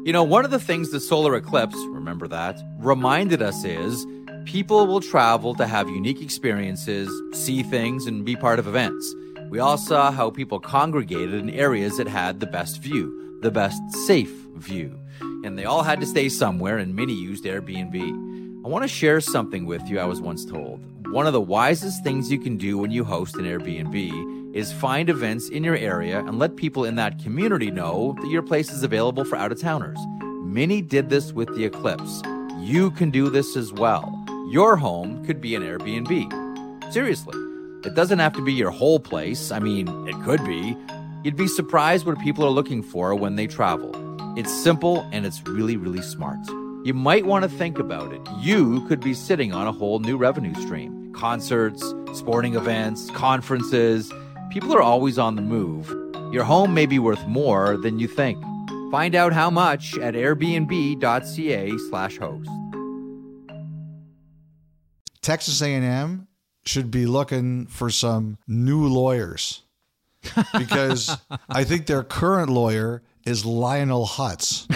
You know, one of the things the solar eclipse, remember that, reminded us is people will travel to have unique experiences, see things, and be part of events. We all saw how people congregated in areas that had the best view, the best safe view. And they all had to stay somewhere, and many used Airbnb. I want to share something with you I was once told. One of the wisest things you can do when you host an Airbnb is find events in your area and let people in that community know that your place is available for out-of-towners. Many did this with the eclipse. You can do this as well. Your home could be an Airbnb. Seriously. It doesn't have to be your whole place. I mean, it could be. You'd be surprised what people are looking for when they travel. It's simple and it's really, really smart. You might want to think about it. You could be sitting on a whole new revenue stream. Concerts, sporting events, conferences. People are always on the move. Your home may be worth more than you think. Find out how much at airbnb.ca/host. Texas A&M should be looking for some new lawyers because I think their current lawyer is Lionel Hutz.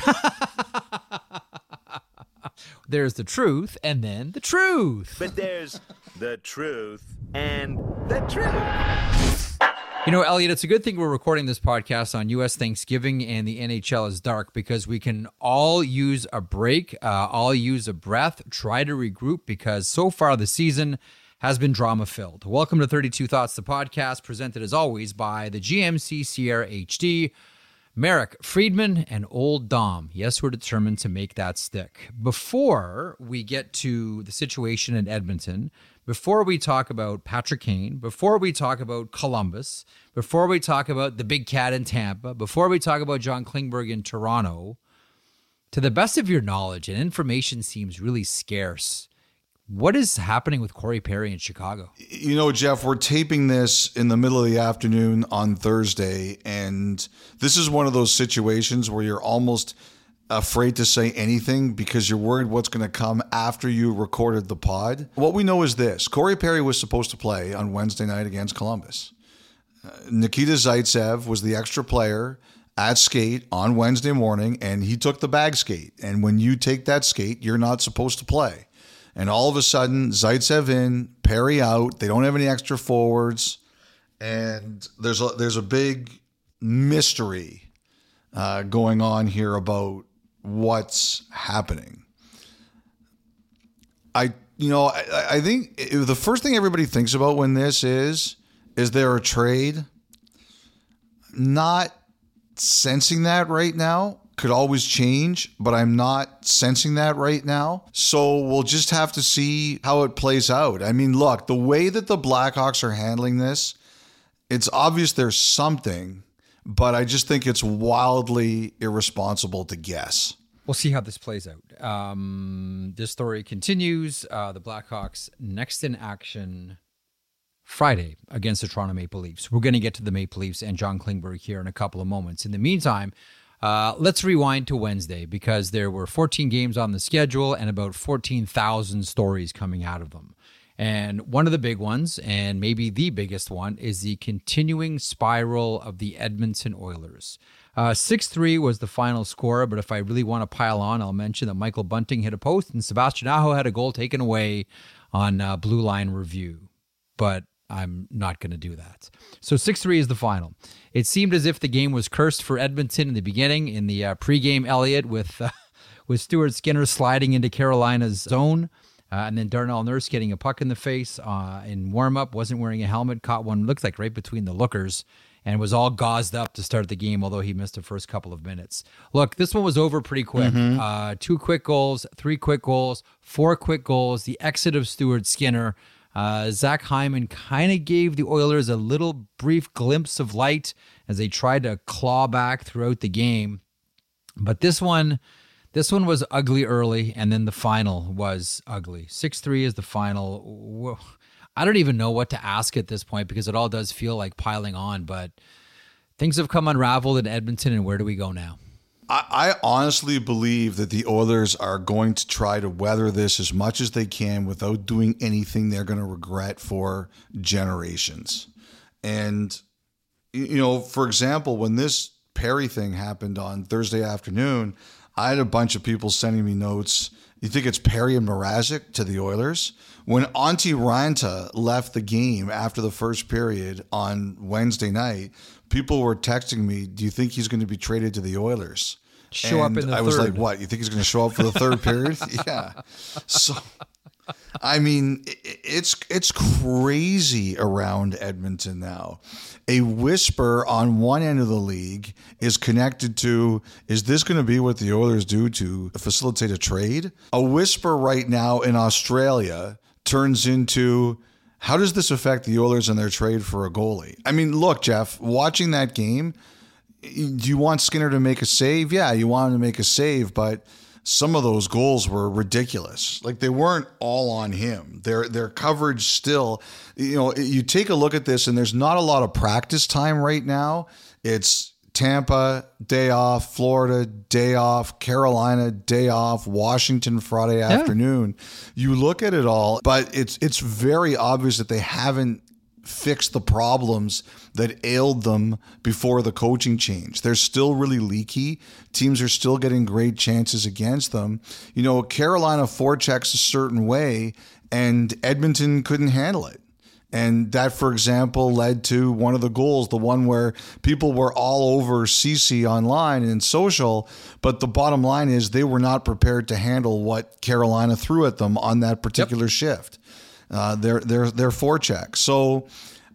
There's the truth and then the truth. But there's the truth and the truth. You know, Elliot, it's a good thing we're recording this podcast on U.S. Thanksgiving and the NHL is dark because we can all use a break, all use a breath, try to regroup because so far the season has been drama-filled. Welcome to 32 Thoughts, the podcast, presented as always by the GMC Sierra HD, Merrick Friedman, and Old Dom. Yes, we're determined to make that stick. Before we get to the situation in Edmonton, before we talk about Patrick Kane, before we talk about Columbus, before we talk about the Big Cat in Tampa, before we talk about John Klingberg in Toronto, to the best of your knowledge, and information seems really scarce, what is happening with Corey Perry in Chicago? You know, Jeff, we're taping this in the middle of the afternoon on Thursday, and this is one of those situations where you're almost afraid to say anything because you're worried what's going to come after you recorded the pod. What we know is this. Corey Perry was supposed to play on Wednesday night against Columbus. Nikita Zaitsev was the extra player at skate on Wednesday morning, and he took the bag skate. And when you take that skate, you're not supposed to play. And all of a sudden, Zaitsev in, Perry out. They don't have any extra forwards. And there's a big mystery going on here about what's happening. I think the first thing everybody thinks about when this is there a trade? Not sensing that right now. Could always change, but I'm not sensing that right now. So we'll just have to see how it plays out. I mean, look, the way that the Blackhawks are handling this, it's obvious there's something, but I just think it's wildly irresponsible to guess. We'll see how this plays out. This story continues. The Blackhawks next in action Friday against the Toronto Maple Leafs. We're going to get to the Maple Leafs and John Klingberg here in a couple of moments. In the meantime, let's rewind to Wednesday because there were 14 games on the schedule and about 14,000 stories coming out of them. And one of the big ones, and maybe the biggest one, is the continuing spiral of the Edmonton Oilers. 6-3 was the final score, but if I really want to pile on, I'll mention that Michael Bunting hit a post and Sebastian Aho had a goal taken away on Blue Line Review. But I'm not going to do that. So 6-3 is the final. It seemed as if the game was cursed for Edmonton in the beginning, in the pregame Elliott with Stuart Skinner sliding into Carolina's zone. And then Darnell Nurse getting a puck in the face in warm-up, wasn't wearing a helmet, caught one, looks like right between the lookers, and was all gauzed up to start the game, although he missed the first couple of minutes. Look, this one was over pretty quick. 2 quick goals, 3 quick goals, 4 quick goals, the exit of Stuart Skinner. Zach Hyman kind of gave the Oilers a little brief glimpse of light as they tried to claw back throughout the game. But this one was ugly early, and then the final was ugly. 6-3 is the final. I don't even know what to ask at this point because it all does feel like piling on, but things have come unraveled in Edmonton, and where do we go now? I honestly believe that the Oilers are going to try to weather this as much as they can without doing anything they're going to regret for generations. And, you know, for example, when this Perry thing happened on Thursday afternoon, I had a bunch of people sending me notes. You think it's Perry and Mrazek to the Oilers? When Antti Ranta left the game after the first period on Wednesday night, people were texting me, do you think he's going to be traded to the Oilers? Show up in the I was third. like, what? You think he's going to show up for the third period? Yeah. So, I mean, it's crazy around Edmonton now. A whisper on one end of the league is connected to, is this going to be what the Oilers do to facilitate a trade? A whisper right now in Australia turns into, how does this affect the Oilers and their trade for a goalie? I mean, look, Jeff, watching that game, do you want Skinner to make a save? Yeah, you want him to make a save, but some of those goals were ridiculous. Like, they weren't all on him. Their coverage still, you take a look at this and there's not a lot of practice time right now. It's Tampa, day off, Florida, day off, Carolina, day off, Washington, Friday afternoon. You look at it all, but it's very obvious that they haven't fixed the problems that ailed them before the coaching change. They're still really leaky. Teams are still getting great chances against them. Carolina forechecks a certain way and Edmonton couldn't handle it. And that, for example, led to one of the goals, the one where people were all over Ceci online and social, but the bottom line is they were not prepared to handle what Carolina threw at them on that particular shift. Their forecheck. So,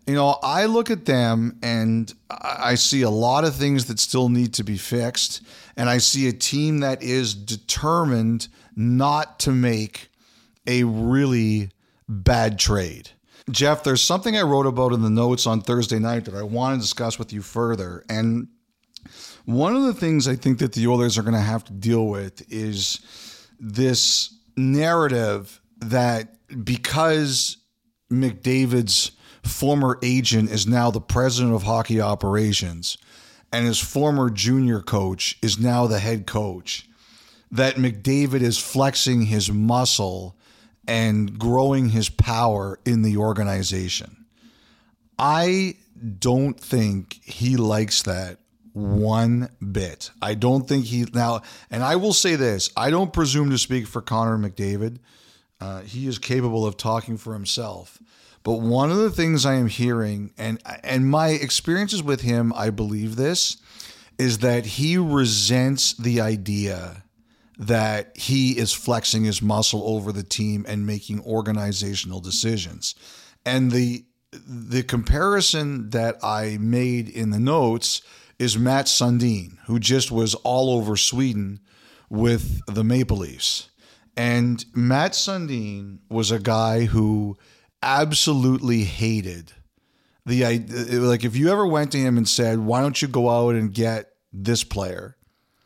I look at them and I see a lot of things that still need to be fixed. And I see a team that is determined not to make a really bad trade. Jeff, there's something I wrote about in the notes on Thursday night that I want to discuss with you further. And one of the things I think that the Oilers are going to have to deal with is this narrative that because McDavid's former agent is now the president of hockey operations and his former junior coach is now the head coach, that McDavid is flexing his muscle and growing his power in the organization. I don't think he likes that one bit. I don't think and I will say this, I don't presume to speak for Connor McDavid. He is capable of talking for himself. But one of the things I am hearing, and my experiences with him, I believe this, is that he resents the idea that he is flexing his muscle over the team and making organizational decisions. And the comparison that I made in the notes is Matt Sundin, who just was all over Sweden with the Maple Leafs. And Matt Sundin was a guy who absolutely hated the idea. Like, if you ever went to him and said, why don't you go out and get this player?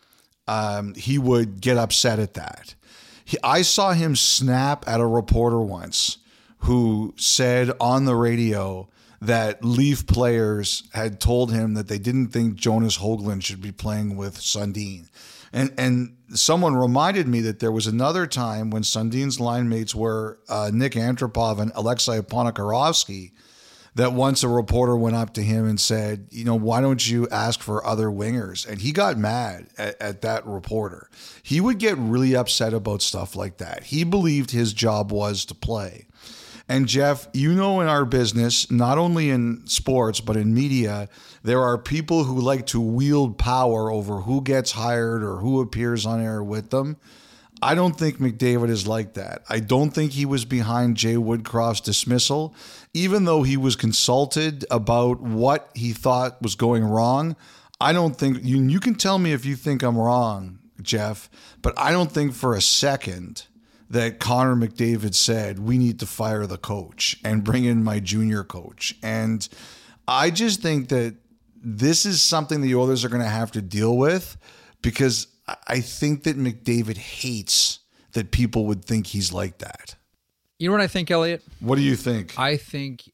He would get upset at that. I saw him snap at a reporter once who said on the radio that Leaf players had told him that they didn't think Jonas Höglander should be playing with Sundin. And someone reminded me that there was another time when Sundin's line mates were Nick Antropov and Alexei Ponikarovsky, that once a reporter went up to him and said, why don't you ask for other wingers? And he got mad at that reporter. He would get really upset about stuff like that. He believed his job was to play. And Jeff, in our business, not only in sports, but in media, there are people who like to wield power over who gets hired or who appears on air with them. I don't think McDavid is like that. I don't think he was behind Jay Woodcroft's dismissal, even though he was consulted about what he thought was going wrong. I don't think, you can tell me if you think I'm wrong, Jeff, but I don't think for a second that Connor McDavid said, we need to fire the coach and bring in my junior coach. And I just think that this is something the Oilers are going to have to deal with, because I think that McDavid hates that people would think he's like that. You know what I think, Elliot? What do you think? I think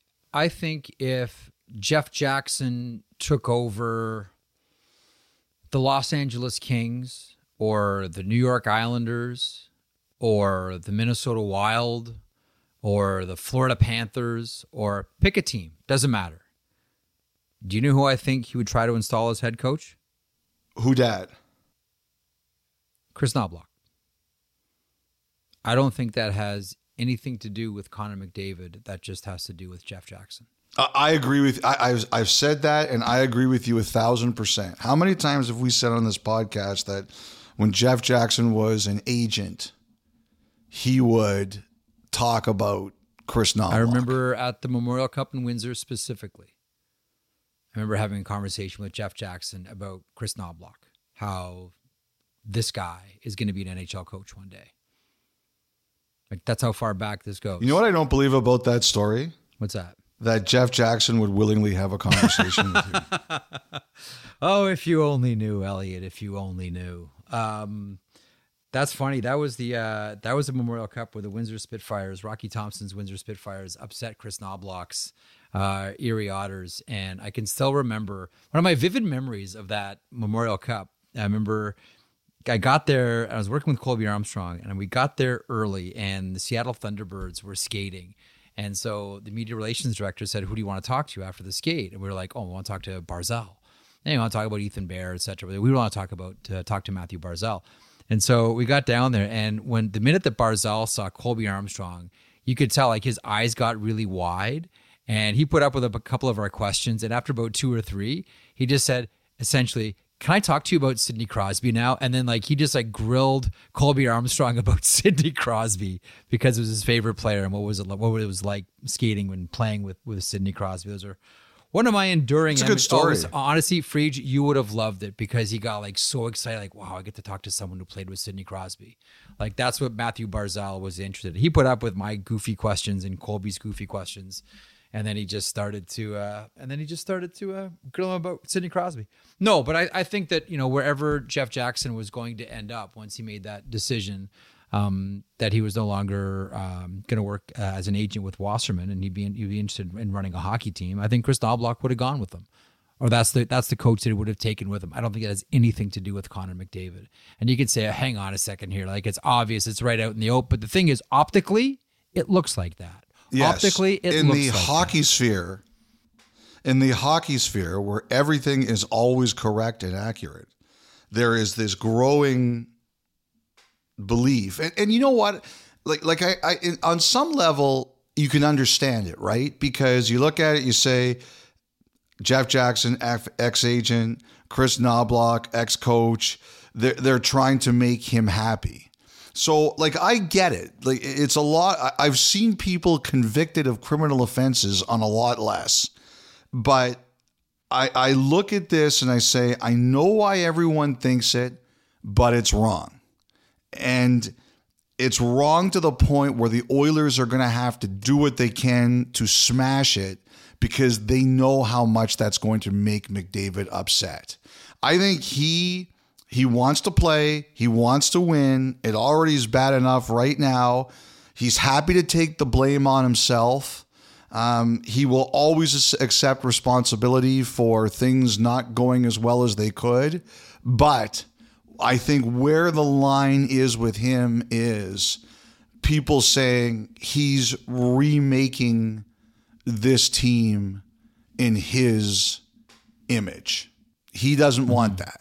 if Jeff Jackson took over the Los Angeles Kings or the New York Islanders or the Minnesota Wild or the Florida Panthers, or pick a team, doesn't matter. Do you know who I think he would try to install as head coach? Who dat? Chris Knobloch. I don't think that has anything to do with Connor McDavid. That just has to do with Jeff Jackson. I agree with. I've said that, and I agree with you 1,000%. How many times have we said on this podcast that when Jeff Jackson was an agent, he would talk about Chris Knobloch? I remember at the Memorial Cup in Windsor specifically. I remember having a conversation with Jeff Jackson about Chris Knobloch, how this guy is going to be an NHL coach one day. Like, that's how far back this goes. You know what I don't believe about that story? What's that? That Jeff Jackson would willingly have a conversation with you. Oh, if you only knew, Elliot, if you only knew. That's funny. That was the Memorial Cup where the Windsor Spitfires, Rocky Thompson's Windsor Spitfires, upset Chris Knobloch's Erie Otters. And I can still remember one of my vivid memories of that Memorial Cup. I remember I got there, I was working with Colby Armstrong, and we got there early, and the Seattle Thunderbirds were skating. And so the media relations director said, who do you want to talk to after the skate? And we were like, oh, we want to talk to Barzal. And we want to talk about Ethan Bear, et cetera. We want to talk to Matthew Barzal. And so we got down there, and when the minute that Barzal saw Colby Armstrong, you could tell like his eyes got really wide, and he put up with a couple of our questions. And after about 2 or 3, he just said, essentially, can I talk to you about Sidney Crosby now? And then like he just like grilled Colby Armstrong about Sidney Crosby because it was his favorite player and what it was like skating when playing with Sidney Crosby. Those are one of my enduring. It's a good story. Honestly, Friedge, you would have loved it because he got like so excited, like, wow, I get to talk to someone who played with Sidney Crosby. Like that's what Matthew Barzal was interested in. He put up with my goofy questions and Colby's goofy questions. And then he just started to grill him about Sidney Crosby. No, but I think that, you know, wherever Jeff Jackson was going to end up once he made that decision, that he was no longer going to work as an agent with Wasserman, and he'd be interested in running a hockey team, I think Chris Knobloch would have gone with him, or that's the coach that he would have taken with him. I don't think it has anything to do with Connor McDavid. And you could say, hang on a second here, like it's obvious, it's right out in the open. But the thing is, optically, it looks like that. Yes. Optically, it in looks the like hockey that. sphere, in the hockey sphere where everything is always correct and accurate, there is this growing belief, and you know what? Like I on some level you can understand it, right? Because you look at it, you say Jeff Jackson, ex-agent, Chris Knobloch, ex-coach, they're trying to make him happy. So, like, I get it. Like, it's a lot. I've seen people convicted of criminal offenses on a lot less. But I look at this and I say, I know why everyone thinks it, but it's wrong. And it's wrong to the point where the Oilers are going to have to do what they can to smash it because they know how much that's going to make McDavid upset. I think he wants to play. He wants to win. It already is bad enough right now. He's happy to take the blame on himself. He will always accept responsibility for things not going as well as they could. But I think where the line is with him is people saying he's remaking this team in his image. He doesn't want that.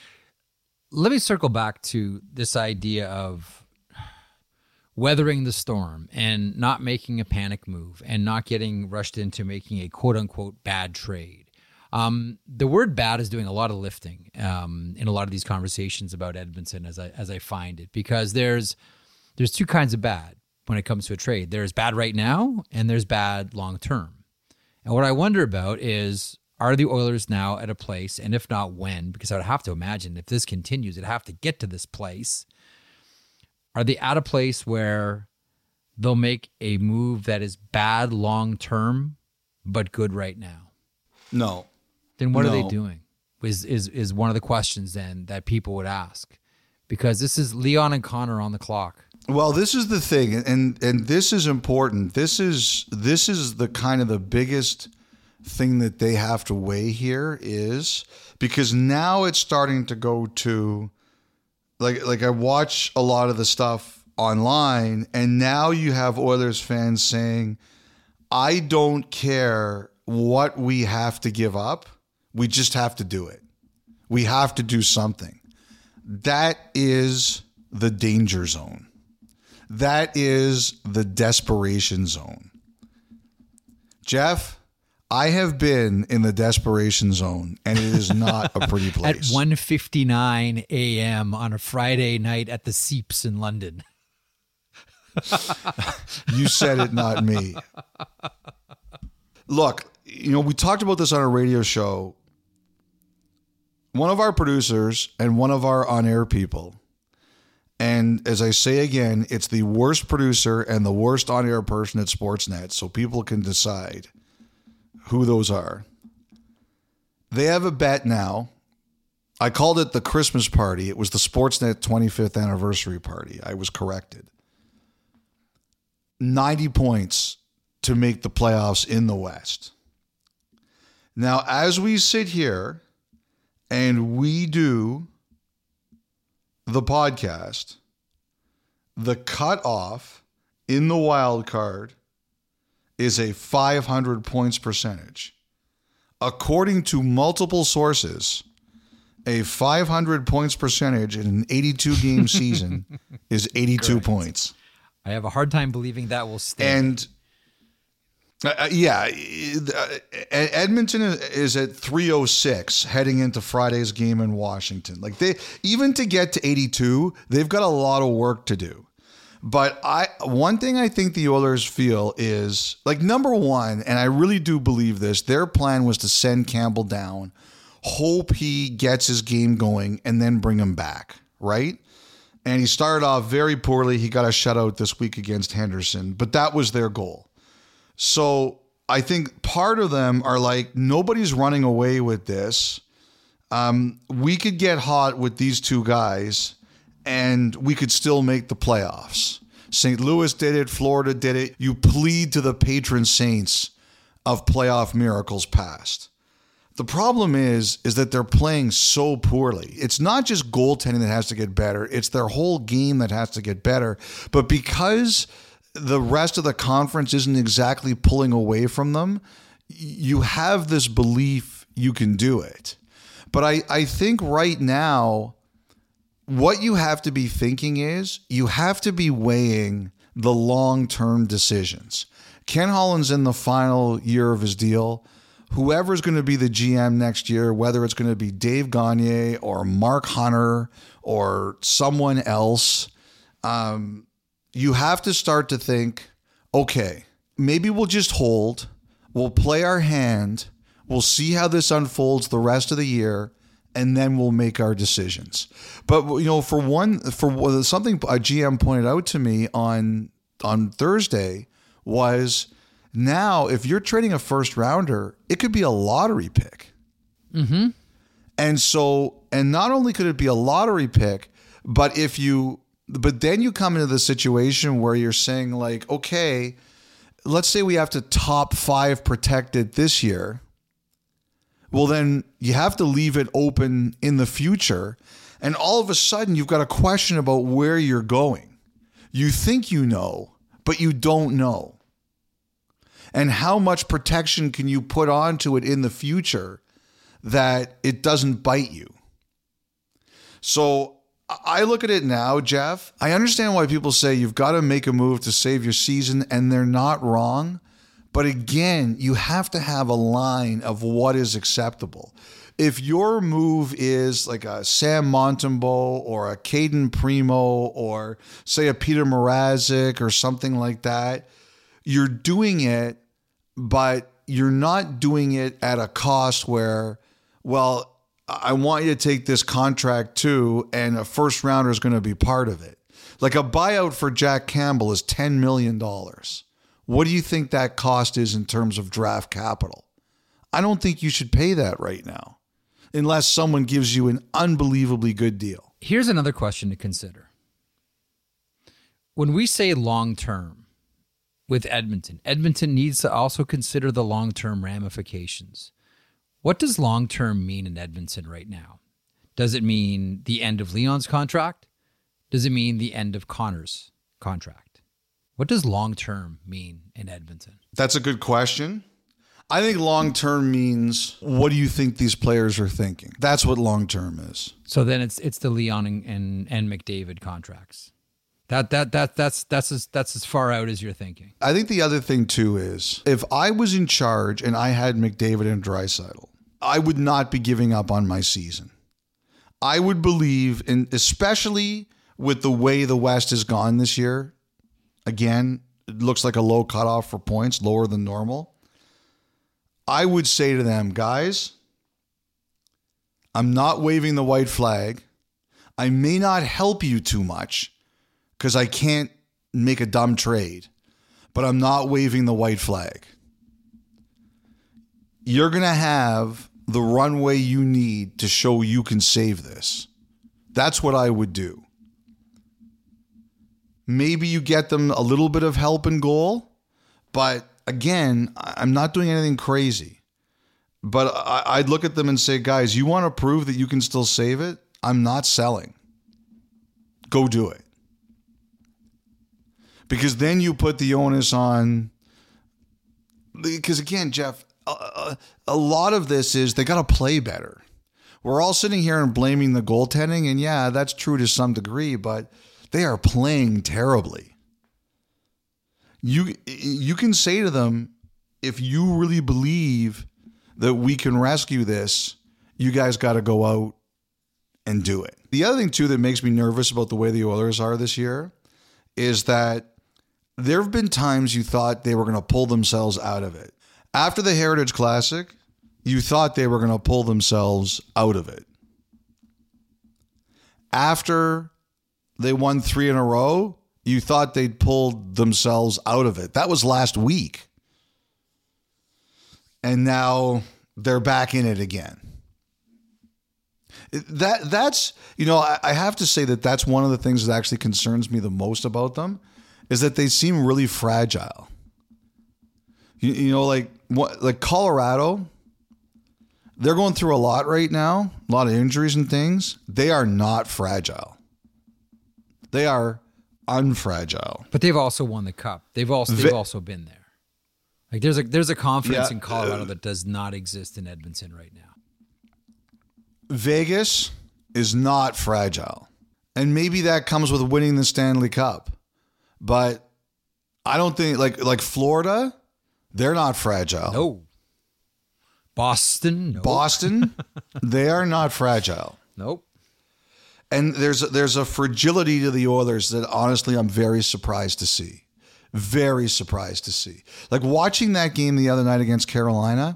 Let me circle back to this idea of weathering the storm and not making a panic move and not getting rushed into making a quote unquote bad trade. The word bad is doing a lot of lifting in a lot of these conversations about Edmonton as I find it, because there's two kinds of bad when it comes to a trade. There's bad right now and there's bad long term. And what I wonder about is, are the Oilers now at a place, and if not when, because I would have to imagine if this continues, it'd have to get to this place. Are they at a place where they'll make a move that is bad long-term, but good right now? No. Then what are they doing? Is one of the questions then that people would ask. Because this is Leon and Connor on the clock. Well, this is the thing, and this is important. This is the kind of the biggest thing that they have to weigh here, is because now it's starting to go to like I watch a lot of the stuff online, and now you have Oilers fans saying, I don't care what we have to give up. We just have to do it. We have to do something. That is the danger zone. That is the desperation zone. Jeff, I have been in the desperation zone, and it is not a pretty At place. 1:59 a.m. on a Friday night at the Seeps in London. You said it, not me. Look, we talked about this on a radio show. One of our producers and one of our on-air people, and as I say again, it's the worst producer and the worst on-air person at Sportsnet, so people can decide who those are. They have a bet now. I called it the Christmas party. It was the Sportsnet 25th anniversary party. I was corrected. 90 points to make the playoffs in the West. Now, as we sit here and we do the podcast, the cutoff in the wild card is a 500 points percentage. According to multiple sources, a 500 points percentage in an 82 game season is 82 Correct. Points. I have a hard time believing that will stay. And Edmonton is at 306 heading into Friday's game in Washington. Like even to get to 82, they've got a lot of work to do. But one thing I think the Oilers feel is, like, number one, and I really do believe this, their plan was to send Campbell down, hope he gets his game going, and then bring him back, right? And he started off very poorly. He got a shutout this week against Henderson, but that was their goal. So I think part of them are like, nobody's running away with this. We could get hot with these two guys, and we could still make the playoffs. St. Louis did it. Florida did it. You plead to the patron saints of playoff miracles past. The problem is that they're playing so poorly. It's not just goaltending that has to get better. It's their whole game that has to get better. But because the rest of the conference isn't exactly pulling away from them, you have this belief you can do it. But I think right now, what you have to be thinking is you have to be weighing the long-term decisions. Ken Holland's in the final year of his deal. Whoever's going to be the GM next year, whether it's going to be Dave Gagne or Mark Hunter or someone else, you have to start to think, okay, maybe we'll just hold. We'll play our hand. We'll see how this unfolds the rest of the year, and then we'll make our decisions. But for something a GM pointed out to me on Thursday was, now if you're trading a first rounder, it could be a lottery pick. Mm-hmm. And not only could it be a lottery pick, but then you come into the situation where you're saying, like, okay, let's say we have to top 5 protected this year. Well, then you have to leave it open in the future. And all of a sudden, you've got a question about where you're going. You think you know, but you don't know. And how much protection can you put onto it in the future that it doesn't bite you? So I look at it now, Jeff. I understand why people say you've got to make a move to save your season, and they're not wrong. But again, you have to have a line of what is acceptable. If your move is like a Sam Montembeault or a Caden Primo or say a Peter Mrazek or something like that, you're doing it, but you're not doing it at a cost where, well, I want you to take this contract too, and a first rounder is going to be part of it. Like a buyout for Jack Campbell is $10 million. What do you think that cost is in terms of draft capital? I don't think you should pay that right now, unless someone gives you an unbelievably good deal. Here's another question to consider. When we say long-term with Edmonton needs to also consider the long-term ramifications. What does long-term mean in Edmonton right now? Does it mean the end of Leon's contract? Does it mean the end of Connor's contract? What does long-term mean in Edmonton? That's a good question. I think long term means, what do you think these players are thinking? That's what long term is. So then it's the Leon and McDavid contracts. That's as far out as you're thinking. I think the other thing too is, if I was in charge and I had McDavid and Draisaitl, I would not be giving up on my season. I would believe in, especially with the way the West has gone this year. Again, it looks like a low cutoff for points, lower than normal. I would say to them, guys, I'm not waving the white flag. I may not help you too much because I can't make a dumb trade, but I'm not waving the white flag. You're going to have the runway you need to show you can save this. That's what I would do. Maybe you get them a little bit of help in goal, but again, I'm not doing anything crazy. But I'd look at them and say, guys, you want to prove that you can still save it? I'm not selling. Go do it. Because then you put the onus on, because again, Jeff, a lot of this is they got to play better. We're all sitting here and blaming the goaltending, and yeah, that's true to some degree, but they are playing terribly. You can say to them, if you really believe that we can rescue this, you guys got to go out and do it. The other thing, too, that makes me nervous about the way the Oilers are this year is that there have been times you thought they were going to pull themselves out of it. After the Heritage Classic, you thought they were going to pull themselves out of it. After they won 3 in a row, you thought they'd pulled themselves out of it. That was last week. And now they're back in it again. That's, I have to say that that's one of the things that actually concerns me the most about them, is that they seem really fragile. Like Colorado, they're going through a lot right now, a lot of injuries and things. They are not fragile. They are unfragile. But they've also won the cup. They've also been there. Like there's a confidence in Colorado that does not exist in Edmonton right now. Vegas is not fragile. And maybe that comes with winning the Stanley Cup. But I don't think like Florida, they're not fragile. No. Boston, they are not fragile. Nope. And there's a fragility to the Oilers that honestly I'm very surprised to see. Very surprised to see. Like watching that game the other night against Carolina,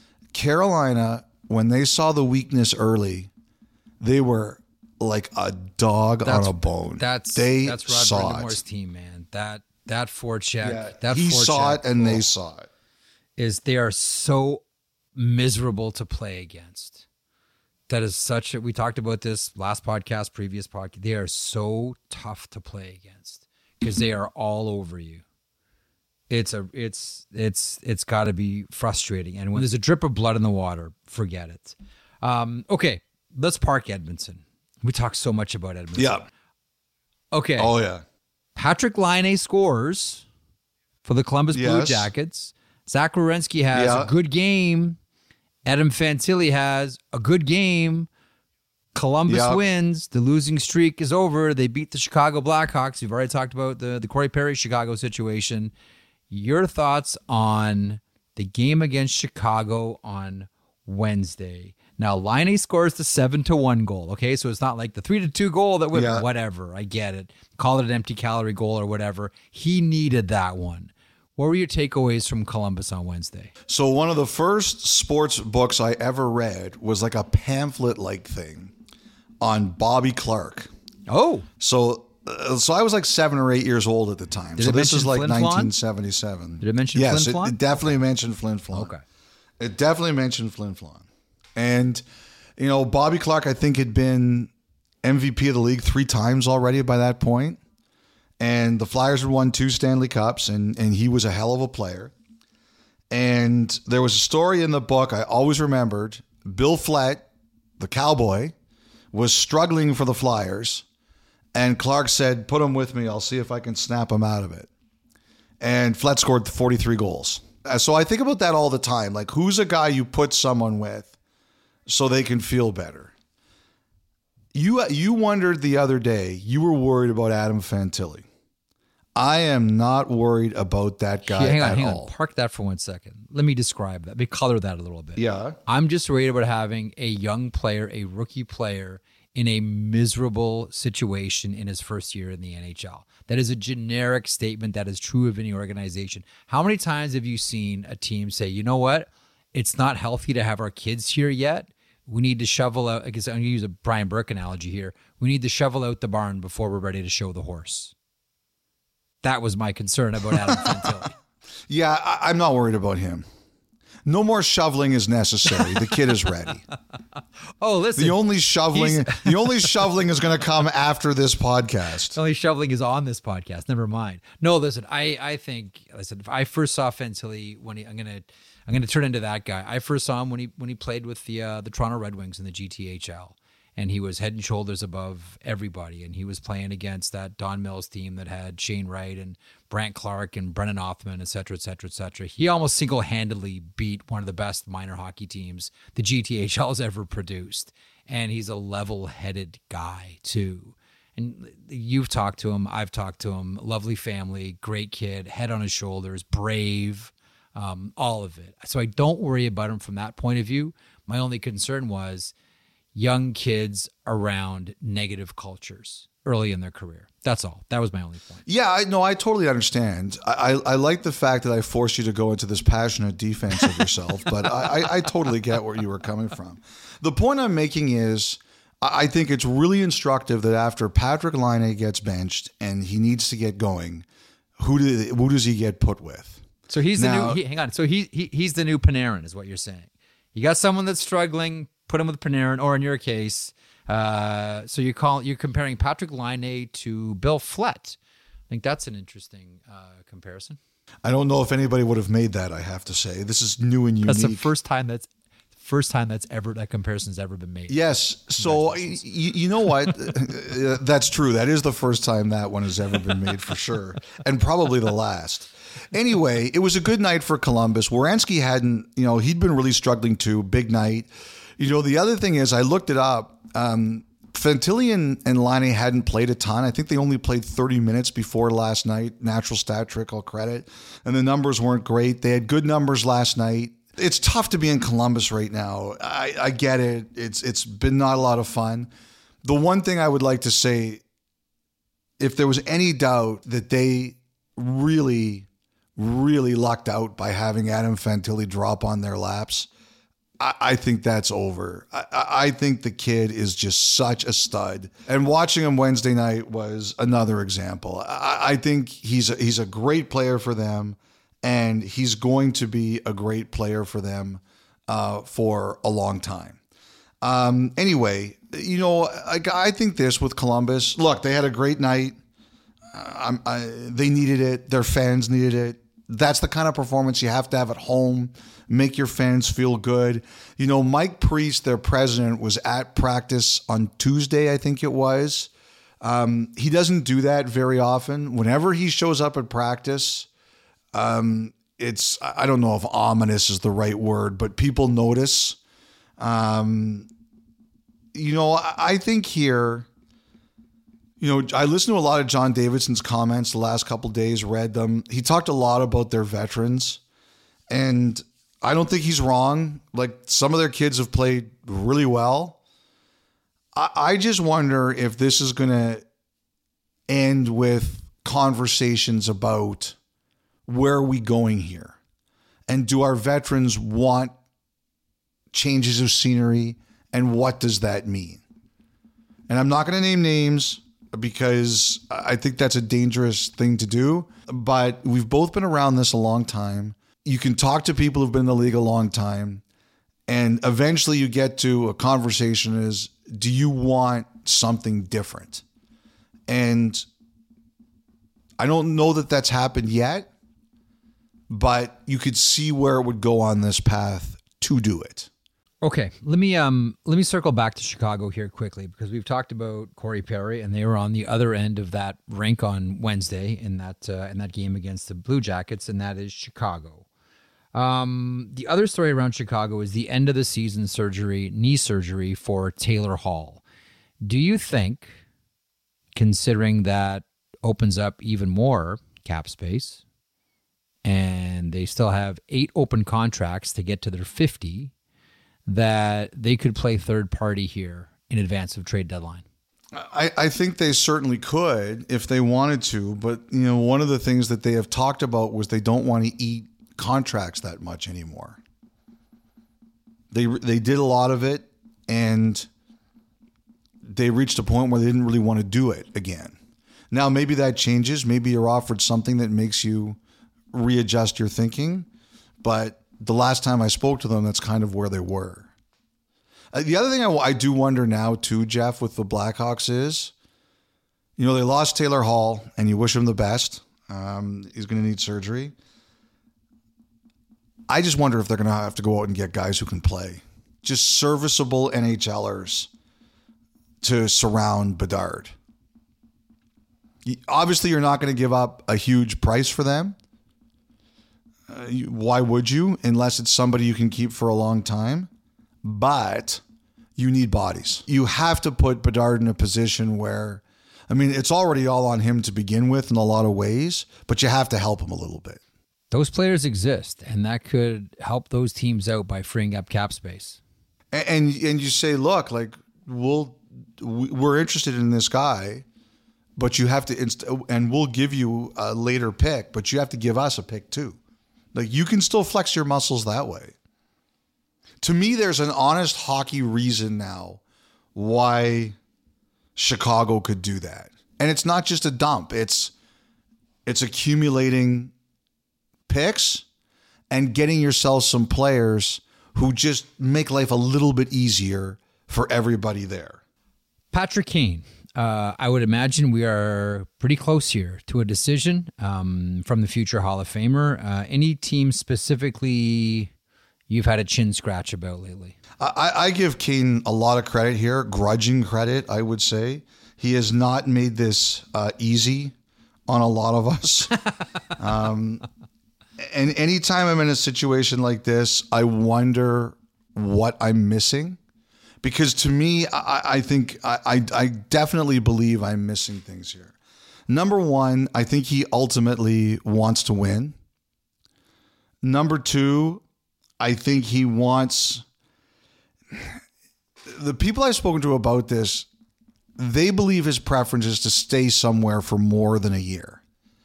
when they saw the weakness early, they were like a dog on a bone. That's Rod Brind'Amour's team, man. That forecheck, he saw it and they saw it. They are so miserable to play against. That is we talked about this last podcast, previous podcast. They are so tough to play against because they are all over you. It's got to be frustrating. And when there's a drip of blood in the water, forget it. Okay, let's park Edmonton. We talk so much about Edmonton. Yeah. Okay. Oh yeah. Patrick Laine scores for the Columbus Blue Jackets. Zach Werenski has a good game. Adam Fantilli has a good game. Columbus wins. The losing streak is over. They beat the Chicago Blackhawks. We've already talked about the Corey Perry Chicago situation. Your thoughts on the game against Chicago on Wednesday? Now, Laine scores the 7-1 goal. Okay, so it's not like the 3-2 goal that went whatever. I get it. Call it an empty calorie goal or whatever. He needed that one. What were your takeaways from Columbus on Wednesday? So one of the first sports books I ever read was like a pamphlet-like thing on Bobby Clarke. Oh. So I was like 7 or 8 years old at the time. Did so it this is like Flin Flon? 1977. Did it mention Flin Flon? Yes, it definitely mentioned Flin Flon. Okay. It definitely mentioned Flin Flon. And, Bobby Clarke, I think, had been MVP of the league 3 times already by that point. And the Flyers had won 2 Stanley Cups, and he was a hell of a player. And there was a story in the book I always remembered. Bill Flett, the cowboy, was struggling for the Flyers. And Clarke said, put him with me. I'll see if I can snap him out of it. And Flett scored 43 goals. So I think about that all the time. Like, who's a guy you put someone with so they can feel better? You wondered the other day, you were worried about Adam Fantilli. I am not worried about that guy hang all. on. Park that for 1 second. Let me describe that. Let me color that a little bit. Yeah. I'm just worried about having a young player, a rookie player, in a miserable situation in his first year in the NHL. That is a generic statement that is true of any organization. How many times have you seen a team say, you know what? It's not healthy to have our kids here yet. We need to shovel out, I guess I'm going to use a Brian Burke analogy here. We need to shovel out the barn before we're ready to show the horse. That was my concern about Adam Fantilli. Yeah, I'm not worried about him. No more shoveling is necessary. The kid is ready. Oh, listen. The only shoveling is going to come after this podcast. The only shoveling is on this podcast. Never mind. No, listen. I think if I first saw Fantilli when I'm gonna turn into that guy. I first saw him when he played with the Toronto Red Wings in the GTHL. And he was head and shoulders above everybody. And he was playing against that Don Mills team that had Shane Wright and Brant Clark and Brennan Othman, et cetera, et cetera, et cetera. He almost single-handedly beat one of the best minor hockey teams the GTHL has ever produced. And he's a level-headed guy, too. And you've talked to him. I've talked to him. Lovely family, great kid, head on his shoulders, brave, all of it. So I don't worry about him from that point of view. My only concern was young kids around negative cultures early in their career. That's all. That was my only point. Yeah, I totally understand. I like the fact that I forced you to go into this passionate defense of yourself, but I totally get where you were coming from. The point I'm making is I think it's really instructive that after Patrick Laine gets benched and he needs to get going, who does he get put with? So he's the new. Hang on. So he's the new Panarin, is what you're saying. You got someone that's struggling. Put him with Panarin, or in your case, so you're comparing Patrick Laine to Bill Flett. I think that's an interesting comparison. I don't know if anybody would have made that. I have to say, this is new and unique. That's the first time that comparison's ever been made. Yes. So you know what? That's true. That is the first time that one has ever been made for sure, and probably the last. Anyway, it was a good night for Columbus. Werenski he'd been really struggling too. Big night. The other thing is, I looked it up. Fantilli and Laine hadn't played a ton. I think they only played 30 minutes before last night. Natural stat trick, I'll credit. And the numbers weren't great. They had good numbers last night. It's tough to be in Columbus right now. I get it. It's been not a lot of fun. The one thing I would like to say, if there was any doubt that they really, really lucked out by having Adam Fantilli drop on their laps, I think that's over. I think the kid is just such a stud. And watching him Wednesday night was another example. I think he's a great player for them, and he's going to be a great player for them for a long time. Anyway, I think this with Columbus. Look, they had a great night. They needed it. Their fans needed it. That's the kind of performance you have to have at home. Make your fans feel good. Mike Priest, their president, was at practice on Tuesday, I think it was. He doesn't do that very often. Whenever he shows up at practice, it's, I don't know if ominous is the right word, but people notice. I think here, I listened to a lot of John Davidson's comments the last couple of days, read them. He talked a lot about their veterans, and I don't think he's wrong. Like, some of their kids have played really well. I just wonder if this is going to end with conversations about where are we going here? And do our veterans want changes of scenery? And what does that mean? And I'm not going to name names because I think that's a dangerous thing to do. But we've both been around this a long time. You can talk to people who've been in the league a long time, and eventually you get to a conversation is, do you want something different? And I don't know that that's happened yet, but you could see where it would go on this path to do it. Okay, let me circle back to Chicago here quickly, because we've talked about Corey Perry, and they were on the other end of that rink on Wednesday in that game against the Blue Jackets, and that is Chicago. The other story around Chicago is the end of the season knee surgery for Taylor Hall. Do you think, considering that opens up even more cap space, and they still have 8 open contracts to get to their 50, that they could play third party here in advance of trade deadline? I think they certainly could if they wanted to, but one of the things that they have talked about was they don't want to eat contracts that much anymore. They did a lot of it, and they reached a point where they didn't really want to do it again. Now maybe that changes. Maybe you're offered something that makes you readjust your thinking, but the last time I spoke to them, that's kind of where they were. The other thing I do wonder now too, Jeff, with the Blackhawks is, they lost Taylor Hall, and you wish him the best. He's going to need surgery. I just wonder if they're going to have to go out and get guys who can play. Just serviceable NHLers to surround Bedard. Obviously, you're not going to give up a huge price for them. Why would you? Unless it's somebody you can keep for a long time. But you need bodies. You have to put Bedard in a position where, it's already all on him to begin with in a lot of ways, but you have to help him a little bit. Those players exist, and that could help those teams out by freeing up cap space. And you say, look, like, we're interested in this guy, but you have to, and we'll give you a later pick, but you have to give us a pick too. Like, you can still flex your muscles that way. To me, there's an honest hockey reason now why Chicago could do that. And it's not just a dump. It's accumulating picks and getting yourself some players who just make life a little bit easier for everybody there. Patrick Kane, I would imagine we are pretty close here to a decision from the future Hall of Famer. Any team specifically you've had a chin scratch about lately? I give Kane a lot of credit here, grudging credit, I would say. He has not made this easy on a lot of us. And anytime I'm in a situation like this, I wonder what I'm missing. Because to me, I think I definitely believe I'm missing things here. Number one, I think he ultimately wants to win. Number two, I think he wants... The people I've spoken to about this, they believe his preference is to stay somewhere for more than a year.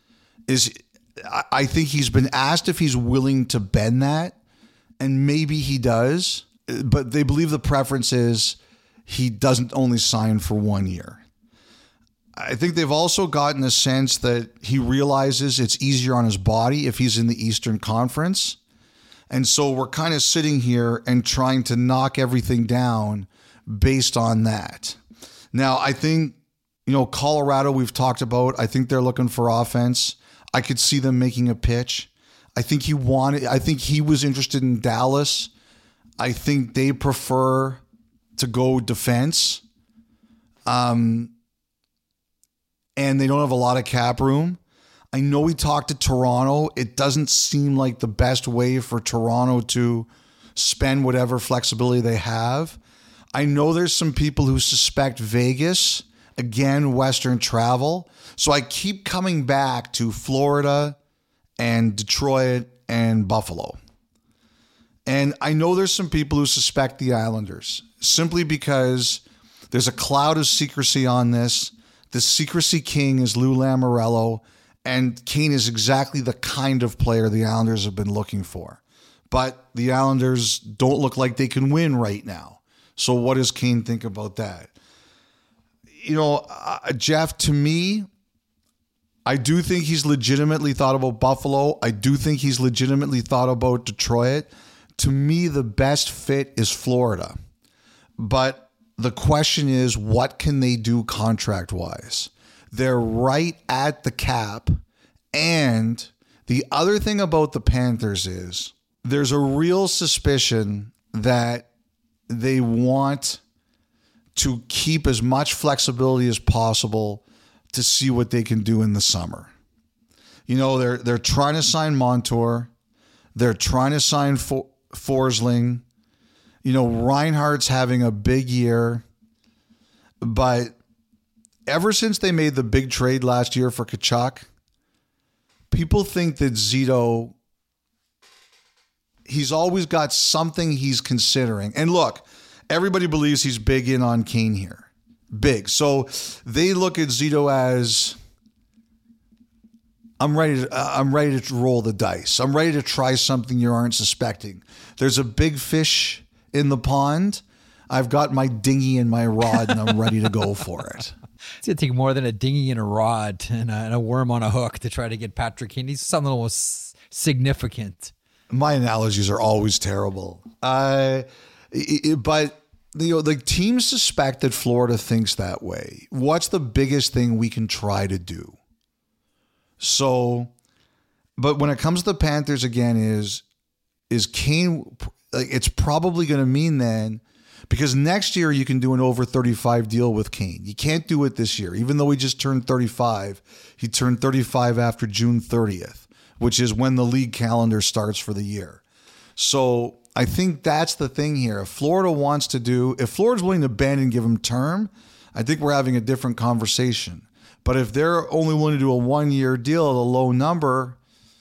I think he's been asked if he's willing to bend that, and maybe he does, but they believe the preference is he doesn't only sign for 1 year. I think they've also gotten a sense that he realizes it's easier on his body if he's in the Eastern Conference. And so we're kind of sitting here and trying to knock everything down based on that. Now, I think, Colorado we've talked about, I think they're looking for offense. I could see them making a pitch. I think he was interested in Dallas. I think they prefer to go defense. And they don't have a lot of cap room. I know we talked to Toronto. It doesn't seem like the best way for Toronto to spend whatever flexibility they have. I know there's some people who suspect Vegas, again, Western travel. So I keep coming back to Florida and Detroit and Buffalo. And I know there's some people who suspect the Islanders simply because there's a cloud of secrecy on this. The secrecy king is Lou Lamoriello, and Kane is exactly the kind of player the Islanders have been looking for. But the Islanders don't look like they can win right now. So what does Kane think about that? Jeff, to me, I do think he's legitimately thought about Buffalo. I do think he's legitimately thought about Detroit. To me, the best fit is Florida. But the question is, what can they do contract-wise? They're right at the cap. And the other thing about the Panthers is there's a real suspicion that they want to keep as much flexibility as possible to see what they can do in the summer. They're trying to sign Montour. They're trying to sign Forsling. You know, Reinhardt's having a big year. But ever since they made the big trade last year for Tkachuk, people think that Zito, he's always got something he's considering. And look, everybody believes he's big in on Kane here. Big. So they look at Zito as, I'm ready to roll the dice. I'm ready to try something you aren't suspecting. There's a big fish in the pond. I've got my dinghy and my rod, and I'm ready to go for it. It's going to take more than a dinghy and a rod and a worm on a hook to try to get Patrick Kane. He's something almost significant. My analogies are always terrible. But the teams suspect that Florida thinks that way. What's the biggest thing we can try to do? So, but when it comes to the Panthers again, is Kane, like, it's probably going to mean then, because next year you can do an over 35 deal with Kane. You can't do it this year. Even though he just turned 35, he turned 35 after June 30th, which is when the league calendar starts for the year. So I think that's the thing here. If Florida's willing to bend and give him term, I think we're having a different conversation. But if they're only willing to do a 1-year deal at a low number,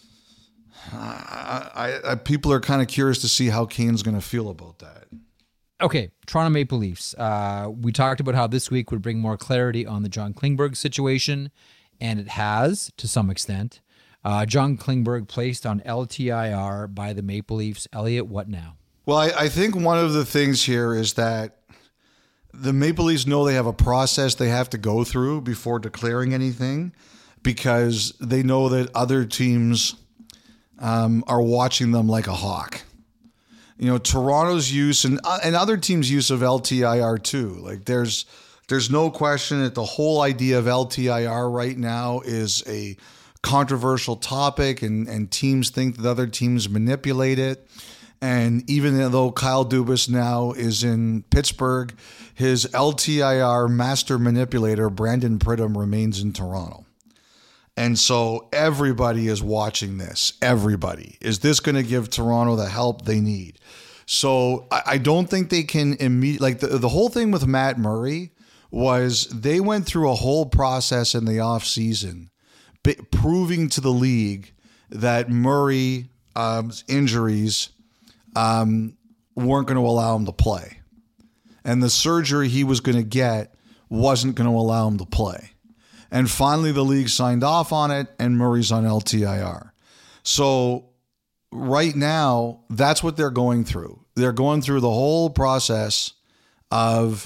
people are kind of curious to see how Kane's going to feel about that. Okay, Toronto Maple Leafs. We talked about how this week would bring more clarity on the John Klingberg situation, and it has to some extent. John Klingberg placed on LTIR by the Maple Leafs. Elliot, what now? Well, I think one of the things here is that the Maple Leafs know they have a process they have to go through before declaring anything, because they know that other teams are watching them like a hawk. You know, Toronto's use and other teams' use of LTIR too. Like there's no question that the whole idea of LTIR right now is a controversial topic, and teams think that other teams manipulate it. And even though Kyle Dubas now is in Pittsburgh, his LTIR master manipulator, Brandon Pridham, remains in Toronto. And so everybody is watching this. Everybody. Is this going to give Toronto the help they need? So I don't think they can immediately, like the whole thing with Matt Murray was they went through a whole process in the offseason proving to the league that Murray's injuries weren't going to allow him to play. And the surgery he was going to get wasn't going to allow him to play. And finally, the league signed off on it, and Murray's on LTIR. So right now, that's what they're going through. They're going through the whole process of,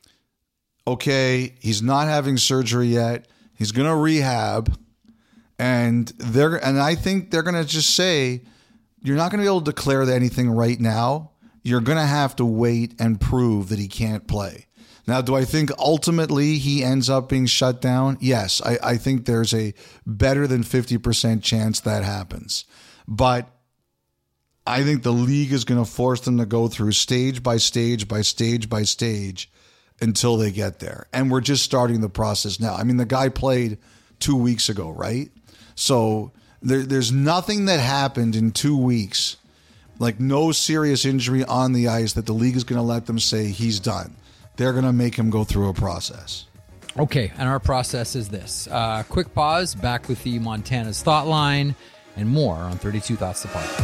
okay, he's not having surgery yet. He's going to rehab. And I think they're going to just say, you're not going to be able to declare anything right now. You're going to have to wait and prove that he can't play. Now, do I think ultimately he ends up being shut down? Yes, I think there's a better than 50% chance that happens. But I think the league is going to force them to go through stage by stage by stage by stage until they get there. And we're just starting the process now. I mean, the guy played 2 weeks ago, right? So there's nothing that happened in 2 weeks, like no serious injury on the ice, that the league is going to let them say he's done. They're going to make him go through a process. Okay, and our process is this. Quick pause, back with the Montana's Thought Line and more on 32 Thoughts to Park.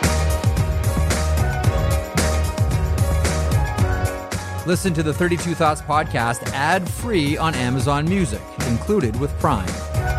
Listen to the 32 Thoughts podcast ad-free on Amazon Music, included with Prime.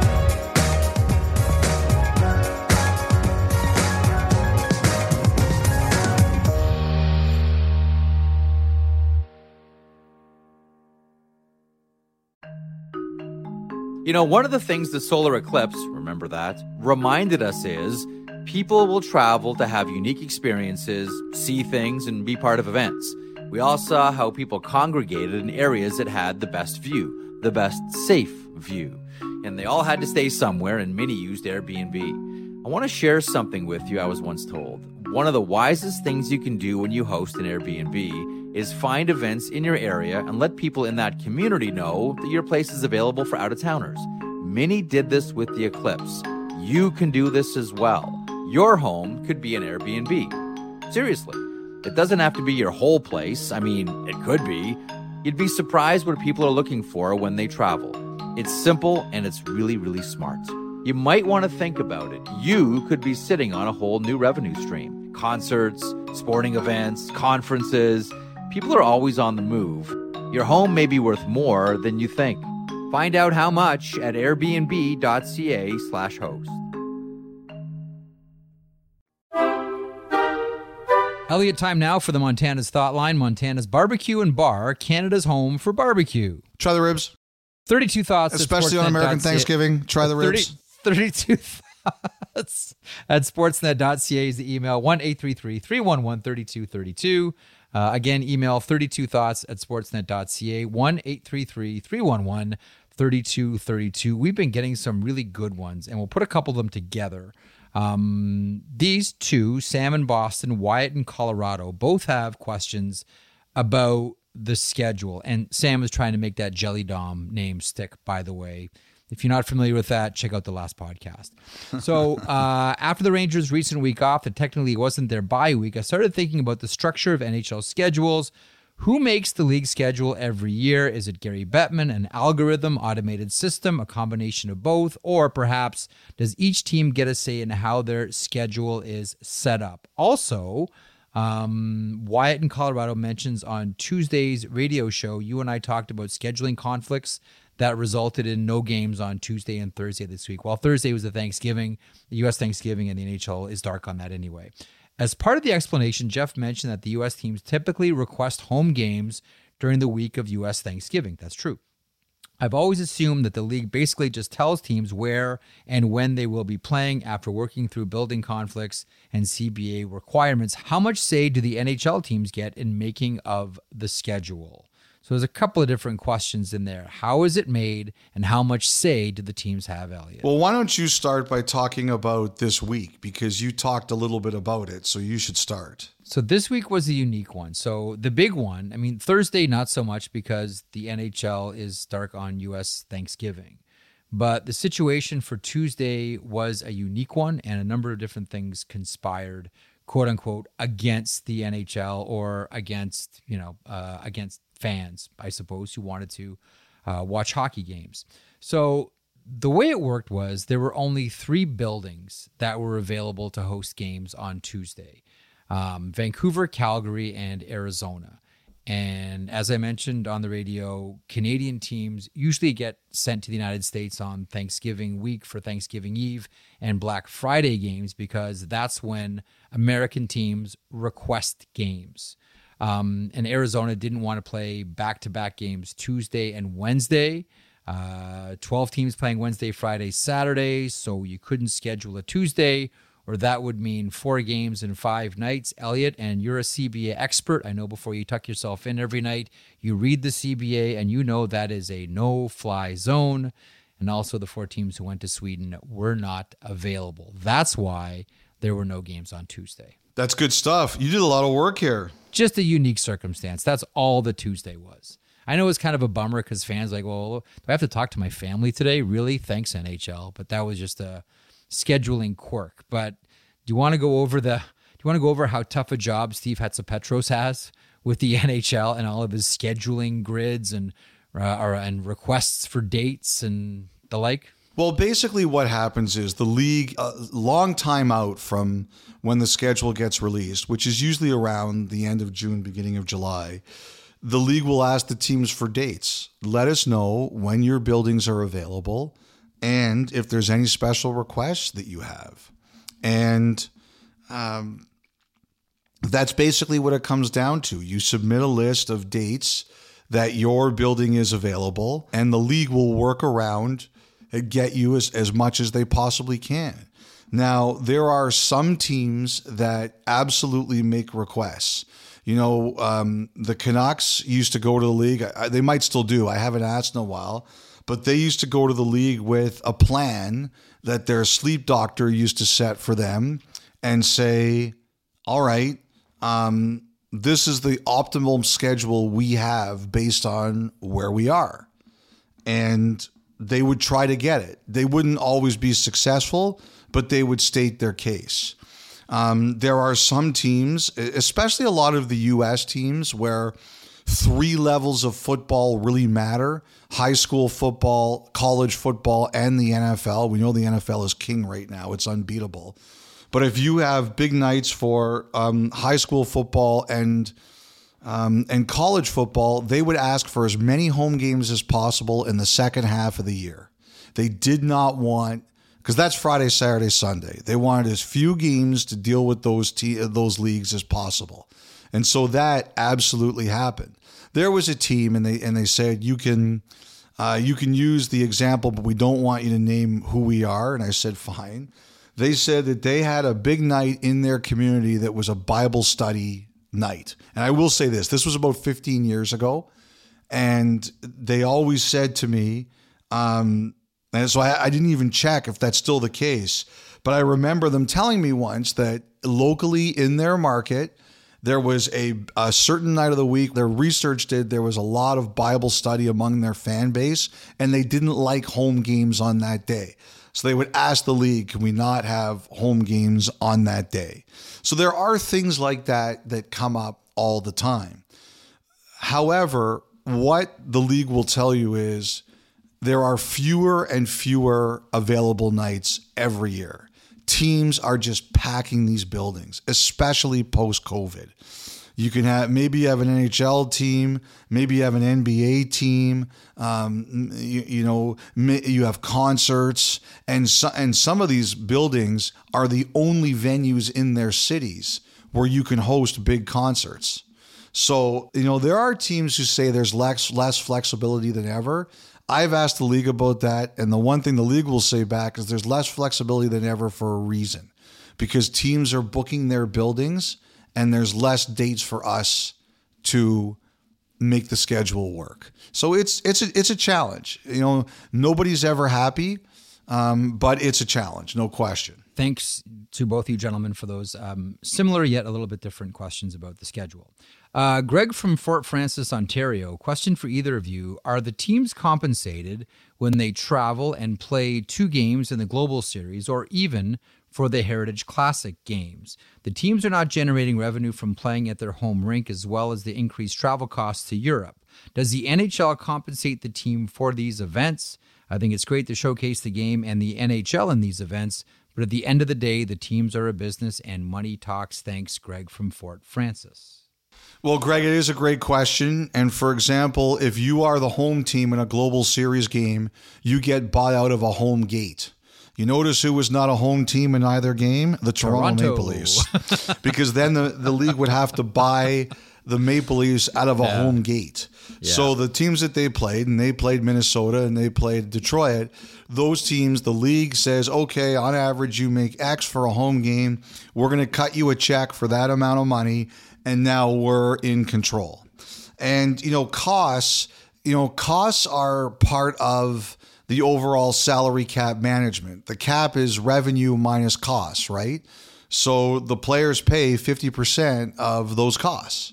You know, one of the things the solar eclipse, remember that, reminded us is people will travel to have unique experiences, see things, and be part of events. We all saw how people congregated in areas that had the best view, the best safe view. And they all had to stay somewhere, and many used Airbnb. I want to share something with you I was once told. One of the wisest things you can do when you host an Airbnb is find events in your area and let people in that community know that your place is available for out-of-towners. Many did this with the eclipse. You can do this as well. Your home could be an Airbnb. Seriously, it doesn't have to be your whole place. I mean, it could be. You'd be surprised what people are looking for when they travel. It's simple and it's really, really smart. You might want to think about it. You could be sitting on a whole new revenue stream. Concerts, sporting events, conferences. People are always on the move. Your home may be worth more than you think. Find out how much at airbnb.ca/host. Elliot, time now for the Montana's Thought Line. Montana's Barbecue and Bar, Canada's home for barbecue. Try the ribs. 32 thoughts. Especially on American Thanksgiving. Try the ribs. 32 thoughts at sportsnet.ca is the email. 1-833-311-3232. Again, email 32 thoughts at sportsnet.ca. 1-833-311-3232. We've been getting some really good ones, and we'll put a couple of them together. These two, Sam in Boston, Wyatt in Colorado, both have questions about the schedule. And Sam is trying to make that Jelly Dom name stick, by the way. If you're not familiar with that, check out the last podcast. So after the Rangers' recent week off, that technically wasn't their bye week, I started thinking about the structure of NHL schedules. Who makes the league schedule every year? Is it Gary Bettman, an algorithm, automated system, a combination of both? Or perhaps does each team get a say in how their schedule is set up? Also, Wyatt in Colorado mentions on Tuesday's radio show, you and I talked about scheduling conflicts that resulted in no games on Tuesday and Thursday this week. While Thursday was the Thanksgiving, the U.S. Thanksgiving, and the NHL is dark on that anyway. As part of the explanation, Jeff mentioned that the U.S. teams typically request home games during the week of U.S. Thanksgiving. That's true. I've always assumed that the league basically just tells teams where and when they will be playing after working through building conflicts and CBA requirements. How much say do the NHL teams get in making of the schedule? So there's a couple of different questions in there. How is it made, and how much say do the teams have, Elliot? Well, why don't you start by talking about this week, because you talked a little bit about it, so you should start. So this week was a unique one. So the big one, I mean, Thursday, not so much because the NHL is dark on U.S. Thanksgiving. But the situation for Tuesday was a unique one, and a number of different things conspired, quote unquote, against the NHL or against, against fans, I suppose, who wanted to watch hockey games. So the way it worked was there were only 3 buildings that were available to host games on Tuesday: Vancouver, Calgary, and Arizona. And as I mentioned on the radio, Canadian teams usually get sent to the United States on Thanksgiving week for Thanksgiving Eve and Black Friday games, because that's when American teams request games. And Arizona didn't want to play back-to-back games Tuesday and Wednesday. 12 teams playing Wednesday, Friday, Saturday, so you couldn't schedule a Tuesday, or that would mean 4 games in 5 nights. Elliot, and you're a CBA expert. I know before you tuck yourself in every night, you read the CBA, and you know that is a no-fly zone. And also the 4 teams who went to Sweden were not available. That's why there were no games on Tuesday. That's good stuff. You did a lot of work here. Just a unique circumstance. That's all the Tuesday was. I know it's kind of a bummer because fans are like, well, do I have to talk to my family today? Really? Thanks, NHL. But that was just a scheduling quirk. But do you want to go over how tough a job Steve Hatzapetros has with the NHL and all of his scheduling grids and requests for dates and the like? Well, basically what happens is the league, a long time out from when the schedule gets released, which is usually around the end of June, beginning of July, the league will ask the teams for dates. Let us know when your buildings are available and if there's any special requests that you have. And that's basically what it comes down to. You submit a list of dates that your building is available, and the league will work around and get you as much as they possibly can. Now, there are some teams that absolutely make requests. The Canucks used to go to the league. They might still do. I haven't asked in a while. But they used to go to the league with a plan that their sleep doctor used to set for them and say, all right, this is the optimal schedule we have based on where we are. And they would try to get it. They wouldn't always be successful, but they would state their case. There are some teams, especially a lot of the U.S. teams, where 3 levels of football really matter: high school football, college football, and the NFL. We know the NFL is king right now. It's unbeatable. But if you have big nights for high school football and college football, they would ask for as many home games as possible in the second half of the year. They did not want, because that's Friday, Saturday, Sunday. They wanted as few games to deal with those leagues as possible. And so that absolutely happened. There was a team, and they said, you can use the example, but we don't want you to name who we are. And I said, fine. They said that they had a big night in their community that was a Bible study night. And I will say this was about 15 years ago. And they always said to me, and so I didn't even check if that's still the case, but I remember them telling me once that locally in their market, there was a certain night of the week, their research did, there was a lot of Bible study among their fan base, and they didn't like home games on that day. So they would ask the league, can we not have home games on that day? So there are things like that come up all the time. However, what the league will tell you is there are fewer and fewer available nights every year. Teams are just packing these buildings, especially post-COVID. You can have, maybe you have an NHL team, maybe you have an NBA team, you have concerts, and some of these buildings are the only venues in their cities where you can host big concerts. So, there are teams who say there's less flexibility than ever. I've asked the league about that, and the one thing the league will say back is there's less flexibility than ever for a reason, because teams are booking their buildings and there's less dates for us to make the schedule work. So it's a challenge. Nobody's ever happy, but it's a challenge, no question. Thanks to both you gentlemen for those similar yet a little bit different questions about the schedule. Greg from Fort Francis, Ontario, question for either of you. Are the teams compensated when they travel and play 2 games in the Global Series or even for the Heritage Classic games? The teams are not generating revenue from playing at their home rink as well as the increased travel costs to Europe. Does the NHL compensate the team for these events? I think it's great to showcase the game and the NHL in these events, but at the end of the day, the teams are a business and money talks. Thanks, Greg from Fort Francis. Well, Greg, it is a great question. And for example, if you are the home team in a Global Series game, you get bought out of a home gate. You notice who was not a home team in either game? The Toronto Maple Leafs. Because then the league would have to buy the Maple Leafs out of a home gate. Yeah. So the teams that they played, and they played Minnesota and they played Detroit, those teams, the league says, okay, on average, you make X for a home game. We're going to cut you a check for that amount of money, and now we're in control. And, costs are part of the overall salary cap management. The cap is revenue minus costs, right? So the players pay 50% of those costs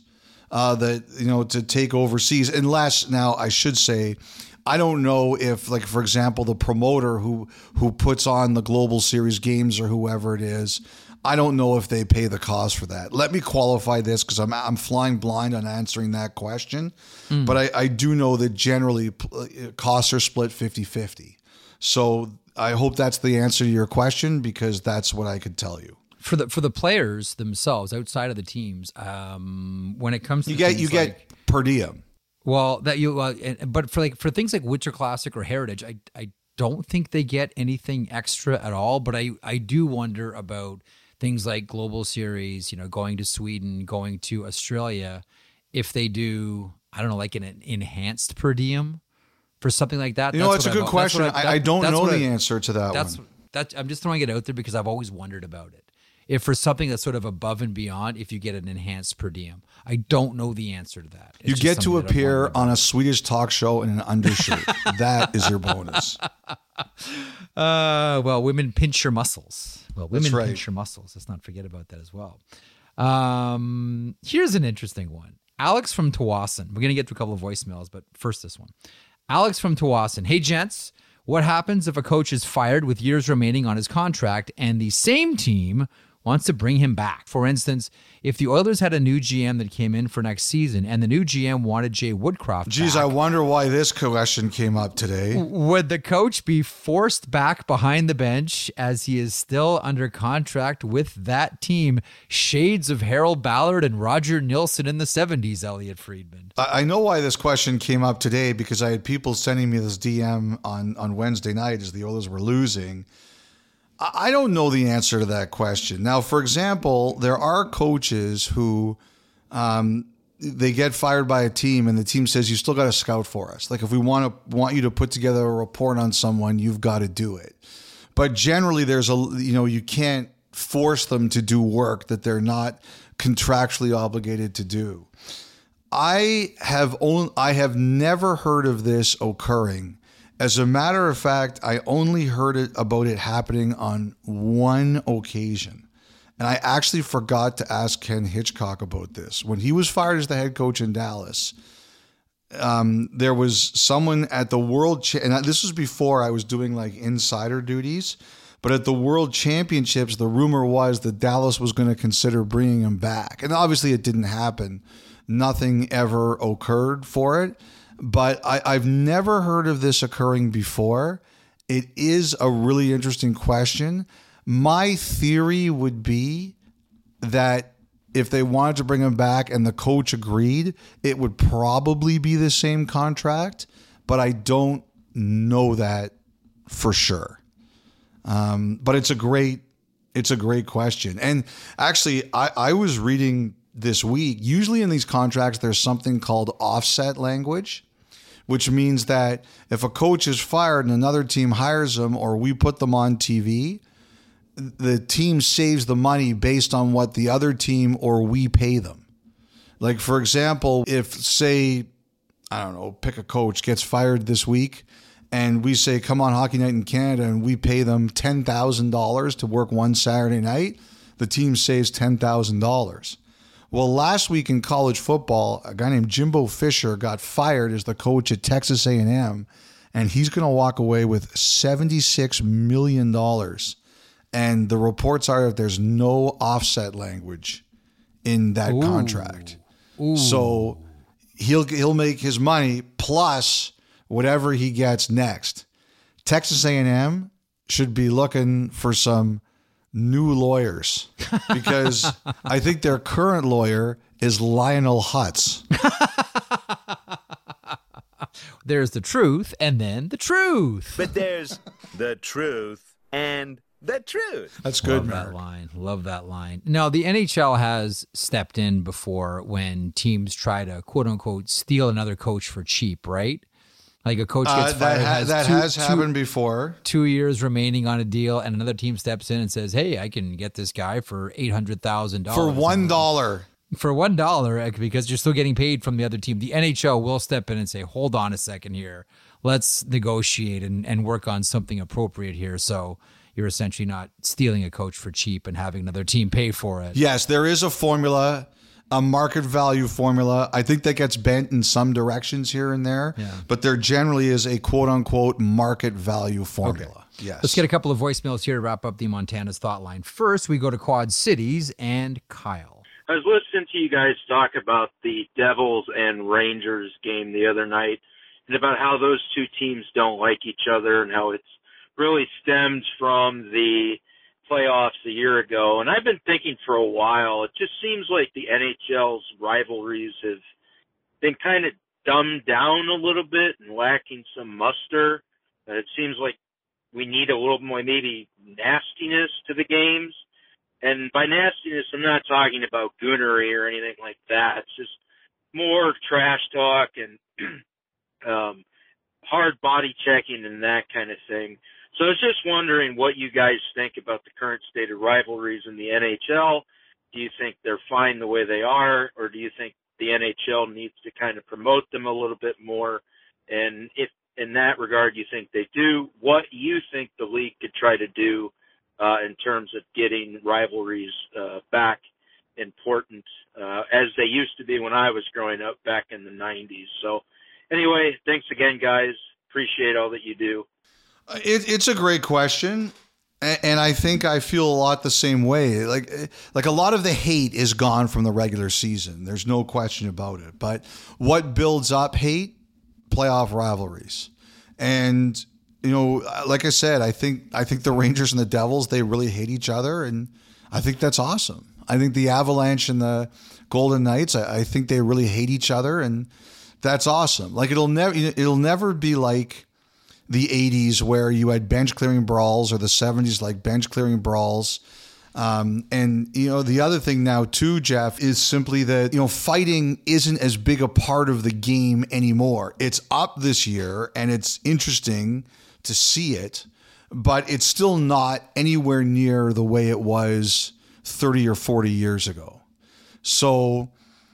to take overseas, unless, now I should say, I don't know if, like, for example, the promoter who puts on the Global Series games or whoever it is, I don't know if they pay the cost for that. Let me qualify this, because I'm flying blind on answering that question. But I do know that generally costs are split 50-50. So I hope that's the answer to your question, because that's what I could tell you. For the players themselves outside of the teams, when it comes to you get per diem. Well, but for things like Winter Classic or Heritage, I don't think they get anything extra at all. But I do wonder about things like Global Series, going to Sweden, going to Australia, if they do, I don't know, like an enhanced per diem for something like that. It's a good question. I don't know the answer to that one. I'm just throwing it out there because I've always wondered about it. If for something that's sort of above and beyond, if you get an enhanced per diem. I don't know the answer to that. You get to appear on a Swedish talk show in an undershirt. That is your bonus. Well, women pinch your muscles. Pinch your muscles. Let's not forget about that as well. Here's an interesting one. Alex from Tawasin. We're going to get to a couple of voicemails, but first this one. Alex from Tawasin. Hey, gents. What happens if a coach is fired with years remaining on his contract and the same team wants to bring him back? For instance, if the Oilers had a new GM that came in for next season and the new GM wanted Jay Woodcroft Geez, back, I wonder why this question came up today. would the coach be forced back behind the bench as he is still under contract with that team? Shades of Harold Ballard and Roger Nilsson in the 70s, Elliot Friedman. I know why this question came up today because I had people sending me this DM on Wednesday night as the Oilers were losing. I don't know the answer to that question. Now, for example, there are coaches who they get fired by a team and the team says, you still got to scout for us. Like if we want you to put together a report on someone, you've got to do it. But generally you can't force them to do work that they're not contractually obligated to do. I have never heard of this occurring. As a matter of fact, I only heard about it happening on one occasion. And I actually forgot to ask Ken Hitchcock about this. When he was fired as the head coach in Dallas, there was someone at the and this was before I was doing like insider duties, but at the World Championships, the rumor was that Dallas was going to consider bringing him back. And obviously it didn't happen. Nothing ever occurred for it. But I've never heard of this occurring before. It is a really interesting question. My theory would be that if they wanted to bring him back and the coach agreed, it would probably be the same contract, but I don't know that for sure. But it's a great question. And actually, I was reading this week, usually in these contracts, there's something called offset language, which means that if a coach is fired and another team hires them or we put them on TV, the team saves the money based on what the other team or we pay them. Like, for example, if, say, I don't know, pick a coach gets fired this week and we say, come on Hockey Night in Canada, and we pay them $10,000 to work one Saturday night, the team saves $10,000. Well, last week in college football, a guy named Jimbo Fisher got fired as the coach at Texas A&M, and he's going to walk away with $76 million. And the reports are that there's no offset language in that contract. Ooh. So he'll make his money plus whatever he gets next. Texas A&M should be looking for some new lawyers because I think their current lawyer is Lionel Hutz. There's the truth and then the truth. But there's the truth and the truth. That's good. Love that line. Now, the NHL has stepped in before when teams try to, quote unquote, steal another coach for cheap, right? Like a coach gets fired. That has happened before. 2 years remaining on a deal, and another team steps in and says, hey, I can get this guy for $800,000. For $1. For $1, because you're still getting paid from the other team. The NHL will step in and say, hold on a second here. Let's negotiate and work on something appropriate here. So you're essentially not stealing a coach for cheap and having another team pay for it. Yes, there is a formula, a market value formula. I think that gets bent in some directions here and there, but there generally is a quote-unquote market value formula. Okay. Yes. Let's get a couple of voicemails here to wrap up the Montana's Thought Line. First, we go to Quad Cities and Kyle. I was listening to you guys talk about the Devils and Rangers game the other night and about how those two teams don't like each other and how it's really stemmed from the playoffs a year ago. And I've been thinking for a while, it just seems like the NHL's rivalries have been kind of dumbed down a little bit and lacking some muster. It seems like we need a little more maybe nastiness to the games. And by nastiness, I'm not talking about goonery or anything like that. It's just more trash talk and hard body checking and that kind of thing. So I was just wondering what you guys think about the current state of rivalries in the NHL. Do you think they're fine the way they are, or do you think the NHL needs to kind of promote them a little bit more? And if in that regard you think they do, what you think the league could try to do in terms of getting rivalries back important as they used to be when I was growing up back in the 90s. So anyway, thanks again, guys. Appreciate all that you do. It's a great question. And I think I feel a lot the same way. Like a lot of the hate is gone from the regular season. There's no question about it. But what builds up hate? Playoff rivalries. And, you know, like I said, I think the Rangers and the Devils, they really hate each other. And I think that's awesome. I think the Avalanche and the Golden Knights, I think they really hate each other. And that's awesome. Like it'll never be like the 80s where you had bench clearing brawls, or the 70s like bench clearing brawls. And, you know, the other thing now too, Jeff, is simply that, you know, fighting isn't as big a part of the game anymore. It's up this year and it's interesting to see it, but it's still not anywhere near the way it was 30 or 40 years ago. So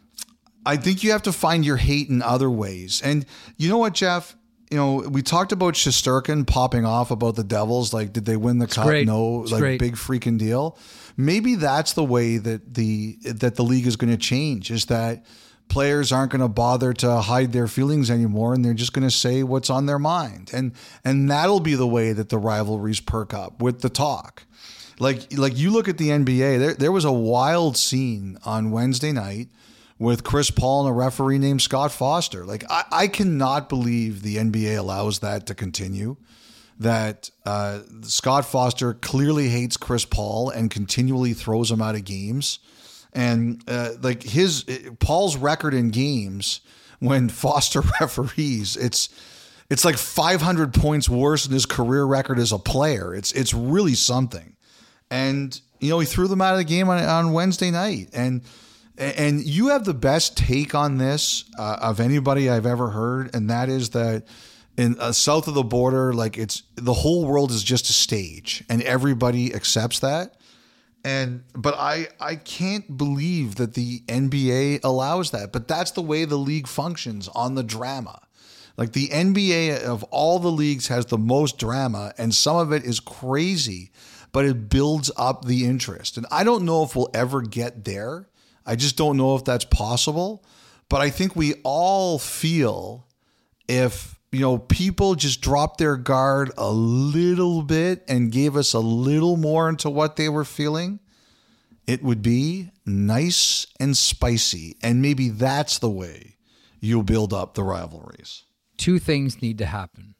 I think you have to find your hate in other ways. And you know what, Jeff? You know, we talked about Shesterkin popping off about the Devils. Like, did they win the cup? Great. No, It's like great. big freaking deal. Maybe that's the way that the league is going to change, is that players aren't going to bother to hide their feelings anymore, and they're just going to say what's on their mind. And that'll be the way that the rivalries perk up, with the talk. Like you look at the NBA, there was a wild scene on Wednesday night with Chris Paul and a referee named Scott Foster. Like, I cannot believe the NBA allows that to continue, that Scott Foster clearly hates Chris Paul and continually throws him out of games. And like Paul's record in games when Foster referees, it's like 500 points worse than his career record as a player. It's really something. And, you know, he threw them out of the game on Wednesday night. And you have the best take on this of anybody I've ever heard, and that is that in south of the border, like the whole world is just a stage, and everybody accepts that. But I can't believe that the NBA allows that. But that's the way the league functions, on the drama. Like, the NBA of all the leagues has the most drama, and some of it is crazy, but it builds up the interest. And I don't know if we'll ever get there. I just don't know if that's possible. But I think we all feel, if, you know, people just dropped their guard a little bit and gave us a little more into what they were feeling, it would be nice and spicy. And maybe that's the way you'll build up the rivalries. Two things need to happen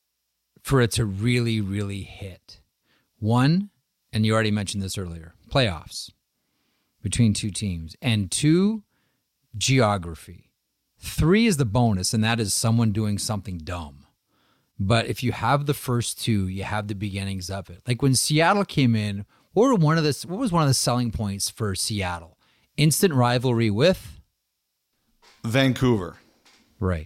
for it to really, really hit. One, and you already mentioned this earlier, playoffs between two teams. And two, geography. Three is the bonus, and that is someone doing something dumb. But if you have the first two, you have the beginnings of it. Like when Seattle came in, what was one of the selling points for Seattle? Instant rivalry with? Vancouver. Right.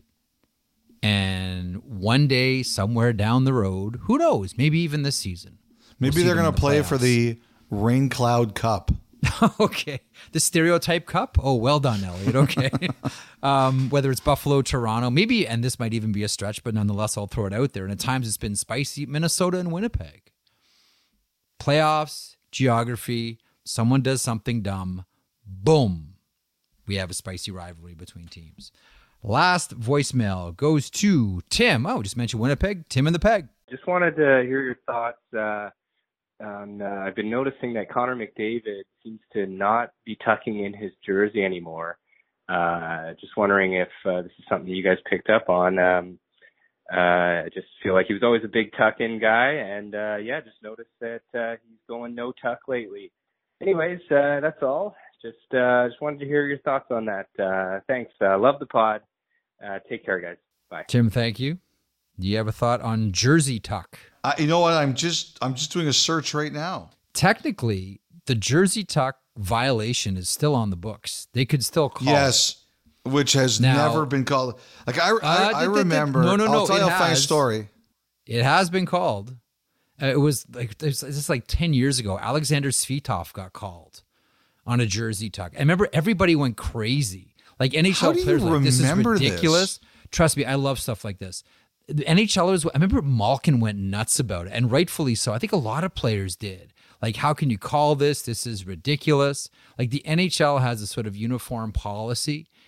And one day, somewhere down the road, who knows, maybe even this season. Maybe they're going to play for the Rain Cloud Cup. Okay. The Stereotype Cup? Oh, well done, Elliot. Okay. Whether it's Buffalo, Toronto, maybe, and this might even be a stretch, but nonetheless, I'll throw it out there. And at times it's been spicy, Minnesota and Winnipeg. Playoffs, geography, someone does something dumb, boom, we have a spicy rivalry between teams. Last voicemail goes to Tim. Oh, just mentioned Winnipeg. Tim and the Peg. Just wanted to hear your thoughts on I've been noticing that Connor McDavid seems to not be tucking in his jersey anymore. Just wondering if this is something you guys picked up on. I just feel like he was always a big tuck-in guy, and just noticed that he's going no tuck lately. Anyways, that's all. Just wanted to hear your thoughts on that. Thanks. Love the pod. Take care, guys. Bye. Tim, thank you. Do you have a thought on jersey tuck? You know what? I'm just doing a search right now. Technically, the jersey tuck violation is still on the books. They could still call Yes, which has Now- never been called. Like I remember. No, I'll tell you it a funny has. story. It has been called. It was like this is like 10 years ago. Alexander Svitov got called on a jersey tuck. I remember everybody went crazy. Like How NHL do you players were like, this is remember this? ridiculous. Trust me, I love stuff like this. The NHLers, I remember Malkin went nuts about it, and rightfully so. I think a lot of players did. Like, how can you call this? This is ridiculous. Like, the NHL has a sort of uniform policy,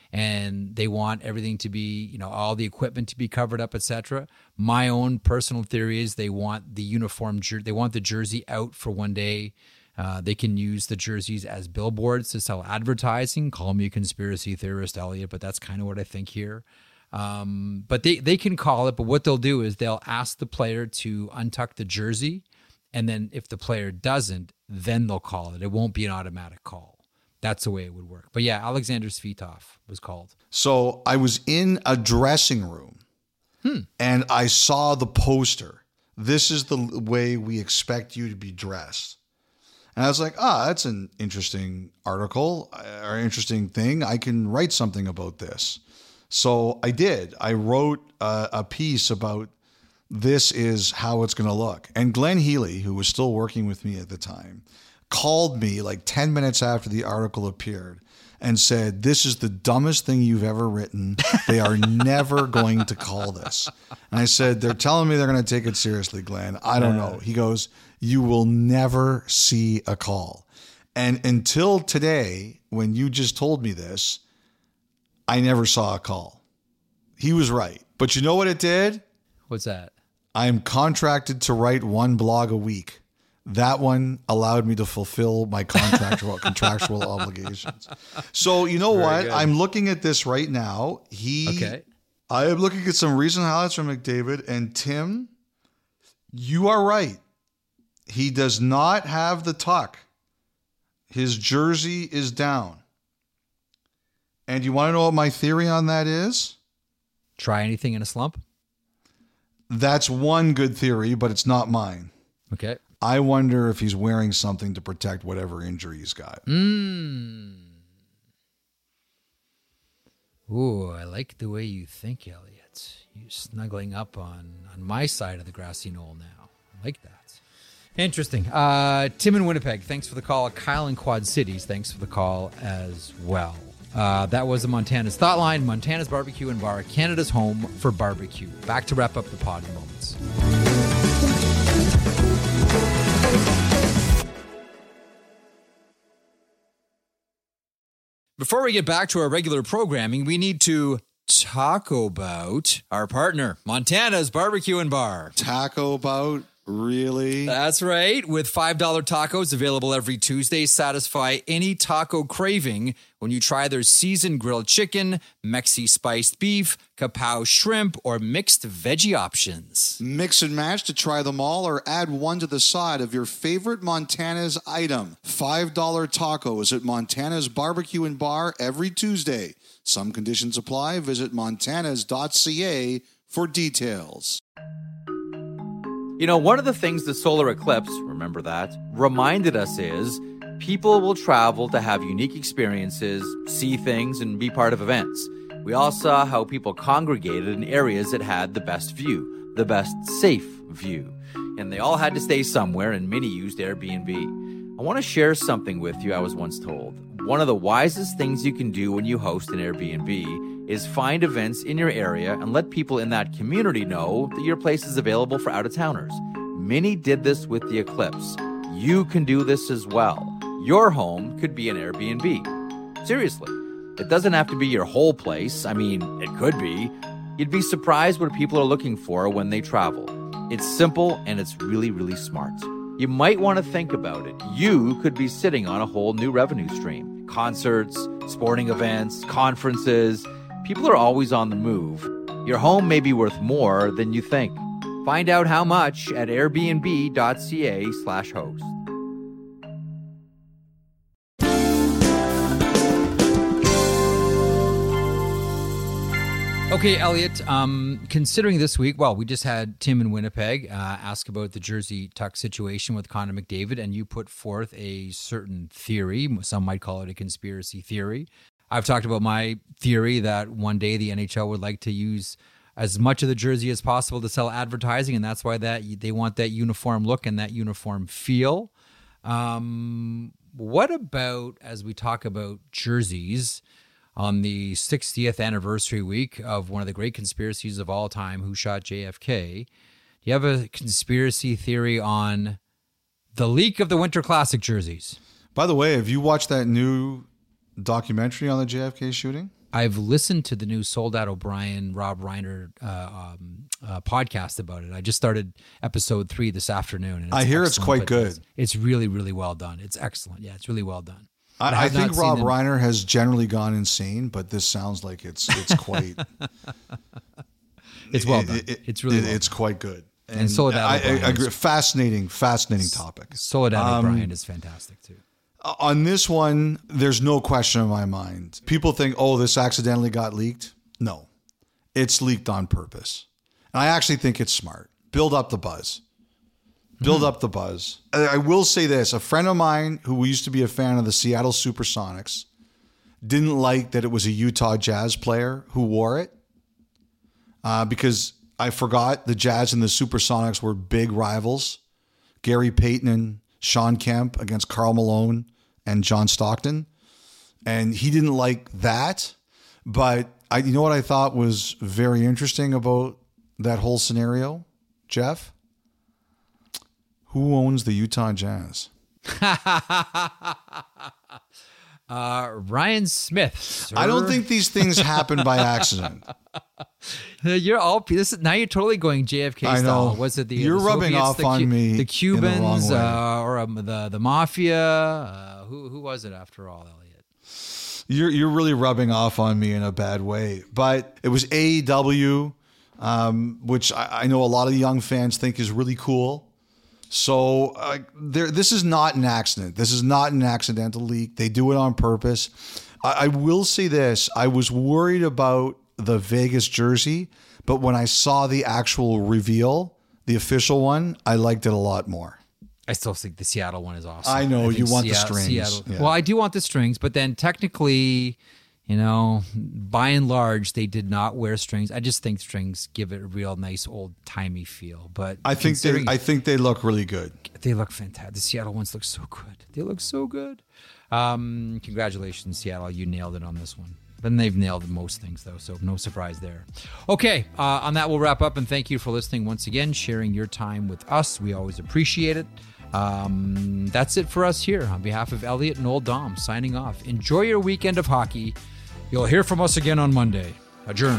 and they want everything to be, all the equipment to be covered up, etc. My own personal theory is they want the uniform, they want the jersey out for one day. They can use the jerseys as billboards to sell advertising. Call me a conspiracy theorist, Elliot, but that's kind of what I think here. But they can call it, but what they'll do is they'll ask the player to untuck the jersey, and then if the player doesn't, then they'll call it. It won't be an automatic call. That's the way it would work. But yeah, Alexander Svitov was called. So I was in a dressing room and I saw the poster. This is the way we expect you to be dressed. And I was like, that's an interesting article or interesting thing. I can write something about this. So I did. I wrote a piece about this is how it's going to look. And Glenn Healy, who was still working with me at the time, called me like 10 minutes after the article appeared and said, this is the dumbest thing you've ever written. They are never going to call this. And I said, they're telling me they're going to take it seriously, Glenn. I don't know. He goes, you will never see a call. And until today, when you just told me this, I never saw a call. He was right. But you know what it did? What's that? I'm contracted to write one blog a week. That one allowed me to fulfill my contractual obligations. So you know what? Good. I'm looking at this right now. I am looking at some recent highlights from McDavid, and Tim, you are right. He does not have the tuck. His jersey is down. And you want to know what my theory on that is? Try anything in a slump? That's one good theory, but it's not mine. Okay. I wonder if he's wearing something to protect whatever injury he's got. Ooh, I like the way you think, Elliot. You're snuggling up on my side of the grassy knoll now. I like that. Interesting. Tim in Winnipeg, thanks for the call. Kyle in Quad Cities, thanks for the call as well. That was the Montana's Thought Line. Montana's Barbecue and Bar, Canada's home for barbecue. Back to wrap up the pod in moments. Before we get back to our regular programming, we need to talk about our partner, Montana's Barbecue and Bar. Taco bout? Really? That's right. With $5 tacos available every Tuesday, satisfy any taco craving when you try their seasoned grilled chicken, Mexi spiced beef, kapow shrimp, or mixed veggie options. Mix and match to try them all or add one to the side of your favorite Montana's item. $5 tacos at Montana's Barbecue and Bar every Tuesday. Some conditions apply. Visit montanas.ca for details. One of the things the solar eclipse, remember that, reminded us is people will travel to have unique experiences, see things, and be part of events. We all saw how people congregated in areas that had the best view, the best safe view. And they all had to stay somewhere, and many used Airbnb. I want to share something with you I was once told. One of the wisest things you can do when you host an Airbnb is find events in your area and let people in that community know that your place is available for out-of-towners. Many did this with the eclipse. You can do this as well. Your home could be an Airbnb. Seriously, it doesn't have to be your whole place. I mean, it could be. You'd be surprised what people are looking for when they travel. It's simple and it's really, really smart. You might want to think about it. You could be sitting on a whole new revenue stream. Concerts, sporting events, conferences. People are always on the move. Your home may be worth more than you think. Find out how much at airbnb.ca/host. Okay, Elliot, considering this week, well, we just had Tim in Winnipeg ask about the jersey tuck situation with Connor McDavid, and you put forth a certain theory. Some might call it a conspiracy theory. I've talked about my theory that one day the NHL would like to use as much of the jersey as possible to sell advertising, and that's why they want that uniform look and that uniform feel. What about, as we talk about jerseys, on the 60th anniversary week of one of the great conspiracies of all time, Who Shot JFK, do you have a conspiracy theory on the leak of the Winter Classic jerseys? By the way, have you watched that new documentary on the JFK shooting? I've listened to the new Soldad O'Brien, Rob Reiner podcast about it. I just started episode 3 this afternoon. And I hear it's quite good. It's really, really well done. It's excellent. Yeah, it's really well done. I think Rob Reiner has generally gone insane, but this sounds like it's quite. It's well done. It's really well it's done. quite good. And Soledad I O'Brien agree. Fascinating topic. Soledad O'Brien is fantastic too. On this one, there's no question in my mind. People think, oh, this accidentally got leaked. No, it's leaked on purpose. And I actually think it's smart. Build up the buzz. Build up the buzz. I will say this. A friend of mine who used to be a fan of the Seattle Supersonics didn't like that it was a Utah Jazz player who wore it because I forgot the Jazz and the Supersonics were big rivals. Gary Payton and Sean Kemp against Karl Malone and John Stockton. And he didn't like that. But you know what I thought was very interesting about that whole scenario, Jeff? Who owns the Utah Jazz? Ryan Smith. Sir. I don't think these things happen by accident. You're all now. You're totally going JFK I know. style. Was it the You're the rubbing Soviets, off on me the in Cubans, the wrong way. or the mafia? Who was it after all, Elliot? You're really rubbing off on me in a bad way. But it was AEW, which I know a lot of young fans think is really cool. So this is not an accident. This is not an accidental leak. They do it on purpose. I will say this. I was worried about the Vegas jersey, but when I saw the actual reveal, the official one, I liked it a lot more. I still think the Seattle one is awesome. I know you want Seattle, the strings. Seattle, Yeah. Well, I do want the strings, but then technically, by and large, they did not wear strings. I just think strings give it a real nice old timey feel. But I think they look really good. They look fantastic. The Seattle ones look so good. They look so good. Congratulations, Seattle. You nailed it on this one. But they've nailed most things, though, so no surprise there. Okay, on that, we'll wrap up, and thank you for listening once again, sharing your time with us. We always appreciate it. That's it for us here. On behalf of Elliot and Old Dom, signing off. Enjoy your weekend of hockey. You'll hear from us again on Monday. Adjourn.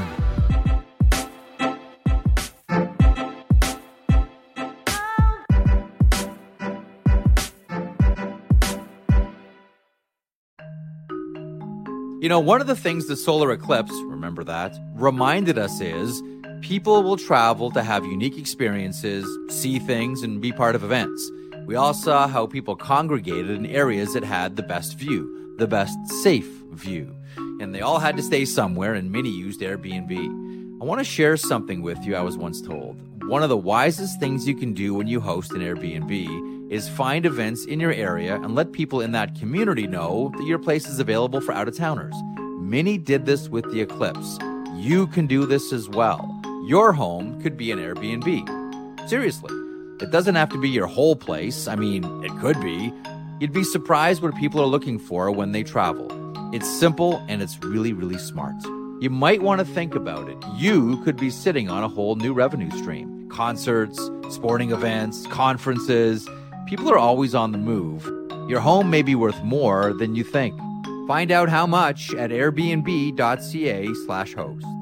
One of the things the solar eclipse, remember that, reminded us is people will travel to have unique experiences, see things, and be part of events. We all saw how people congregated in areas that had the best view, the best safe view. And they all had to stay somewhere, and many used Airbnb. I want to share something with you I was once told. One of the wisest things you can do when you host an Airbnb is find events in your area and let people in that community know that your place is available for out-of-towners. Many did this with the eclipse. You can do this as well. Your home could be an Airbnb. Seriously, it doesn't have to be your whole place. I mean, it could be. You'd be surprised what people are looking for when they travel. It's simple and it's really, really smart. You might want to think about it. You could be sitting on a whole new revenue stream. Concerts, sporting events, conferences. People are always on the move. Your home may be worth more than you think. Find out how much at airbnb.ca/host.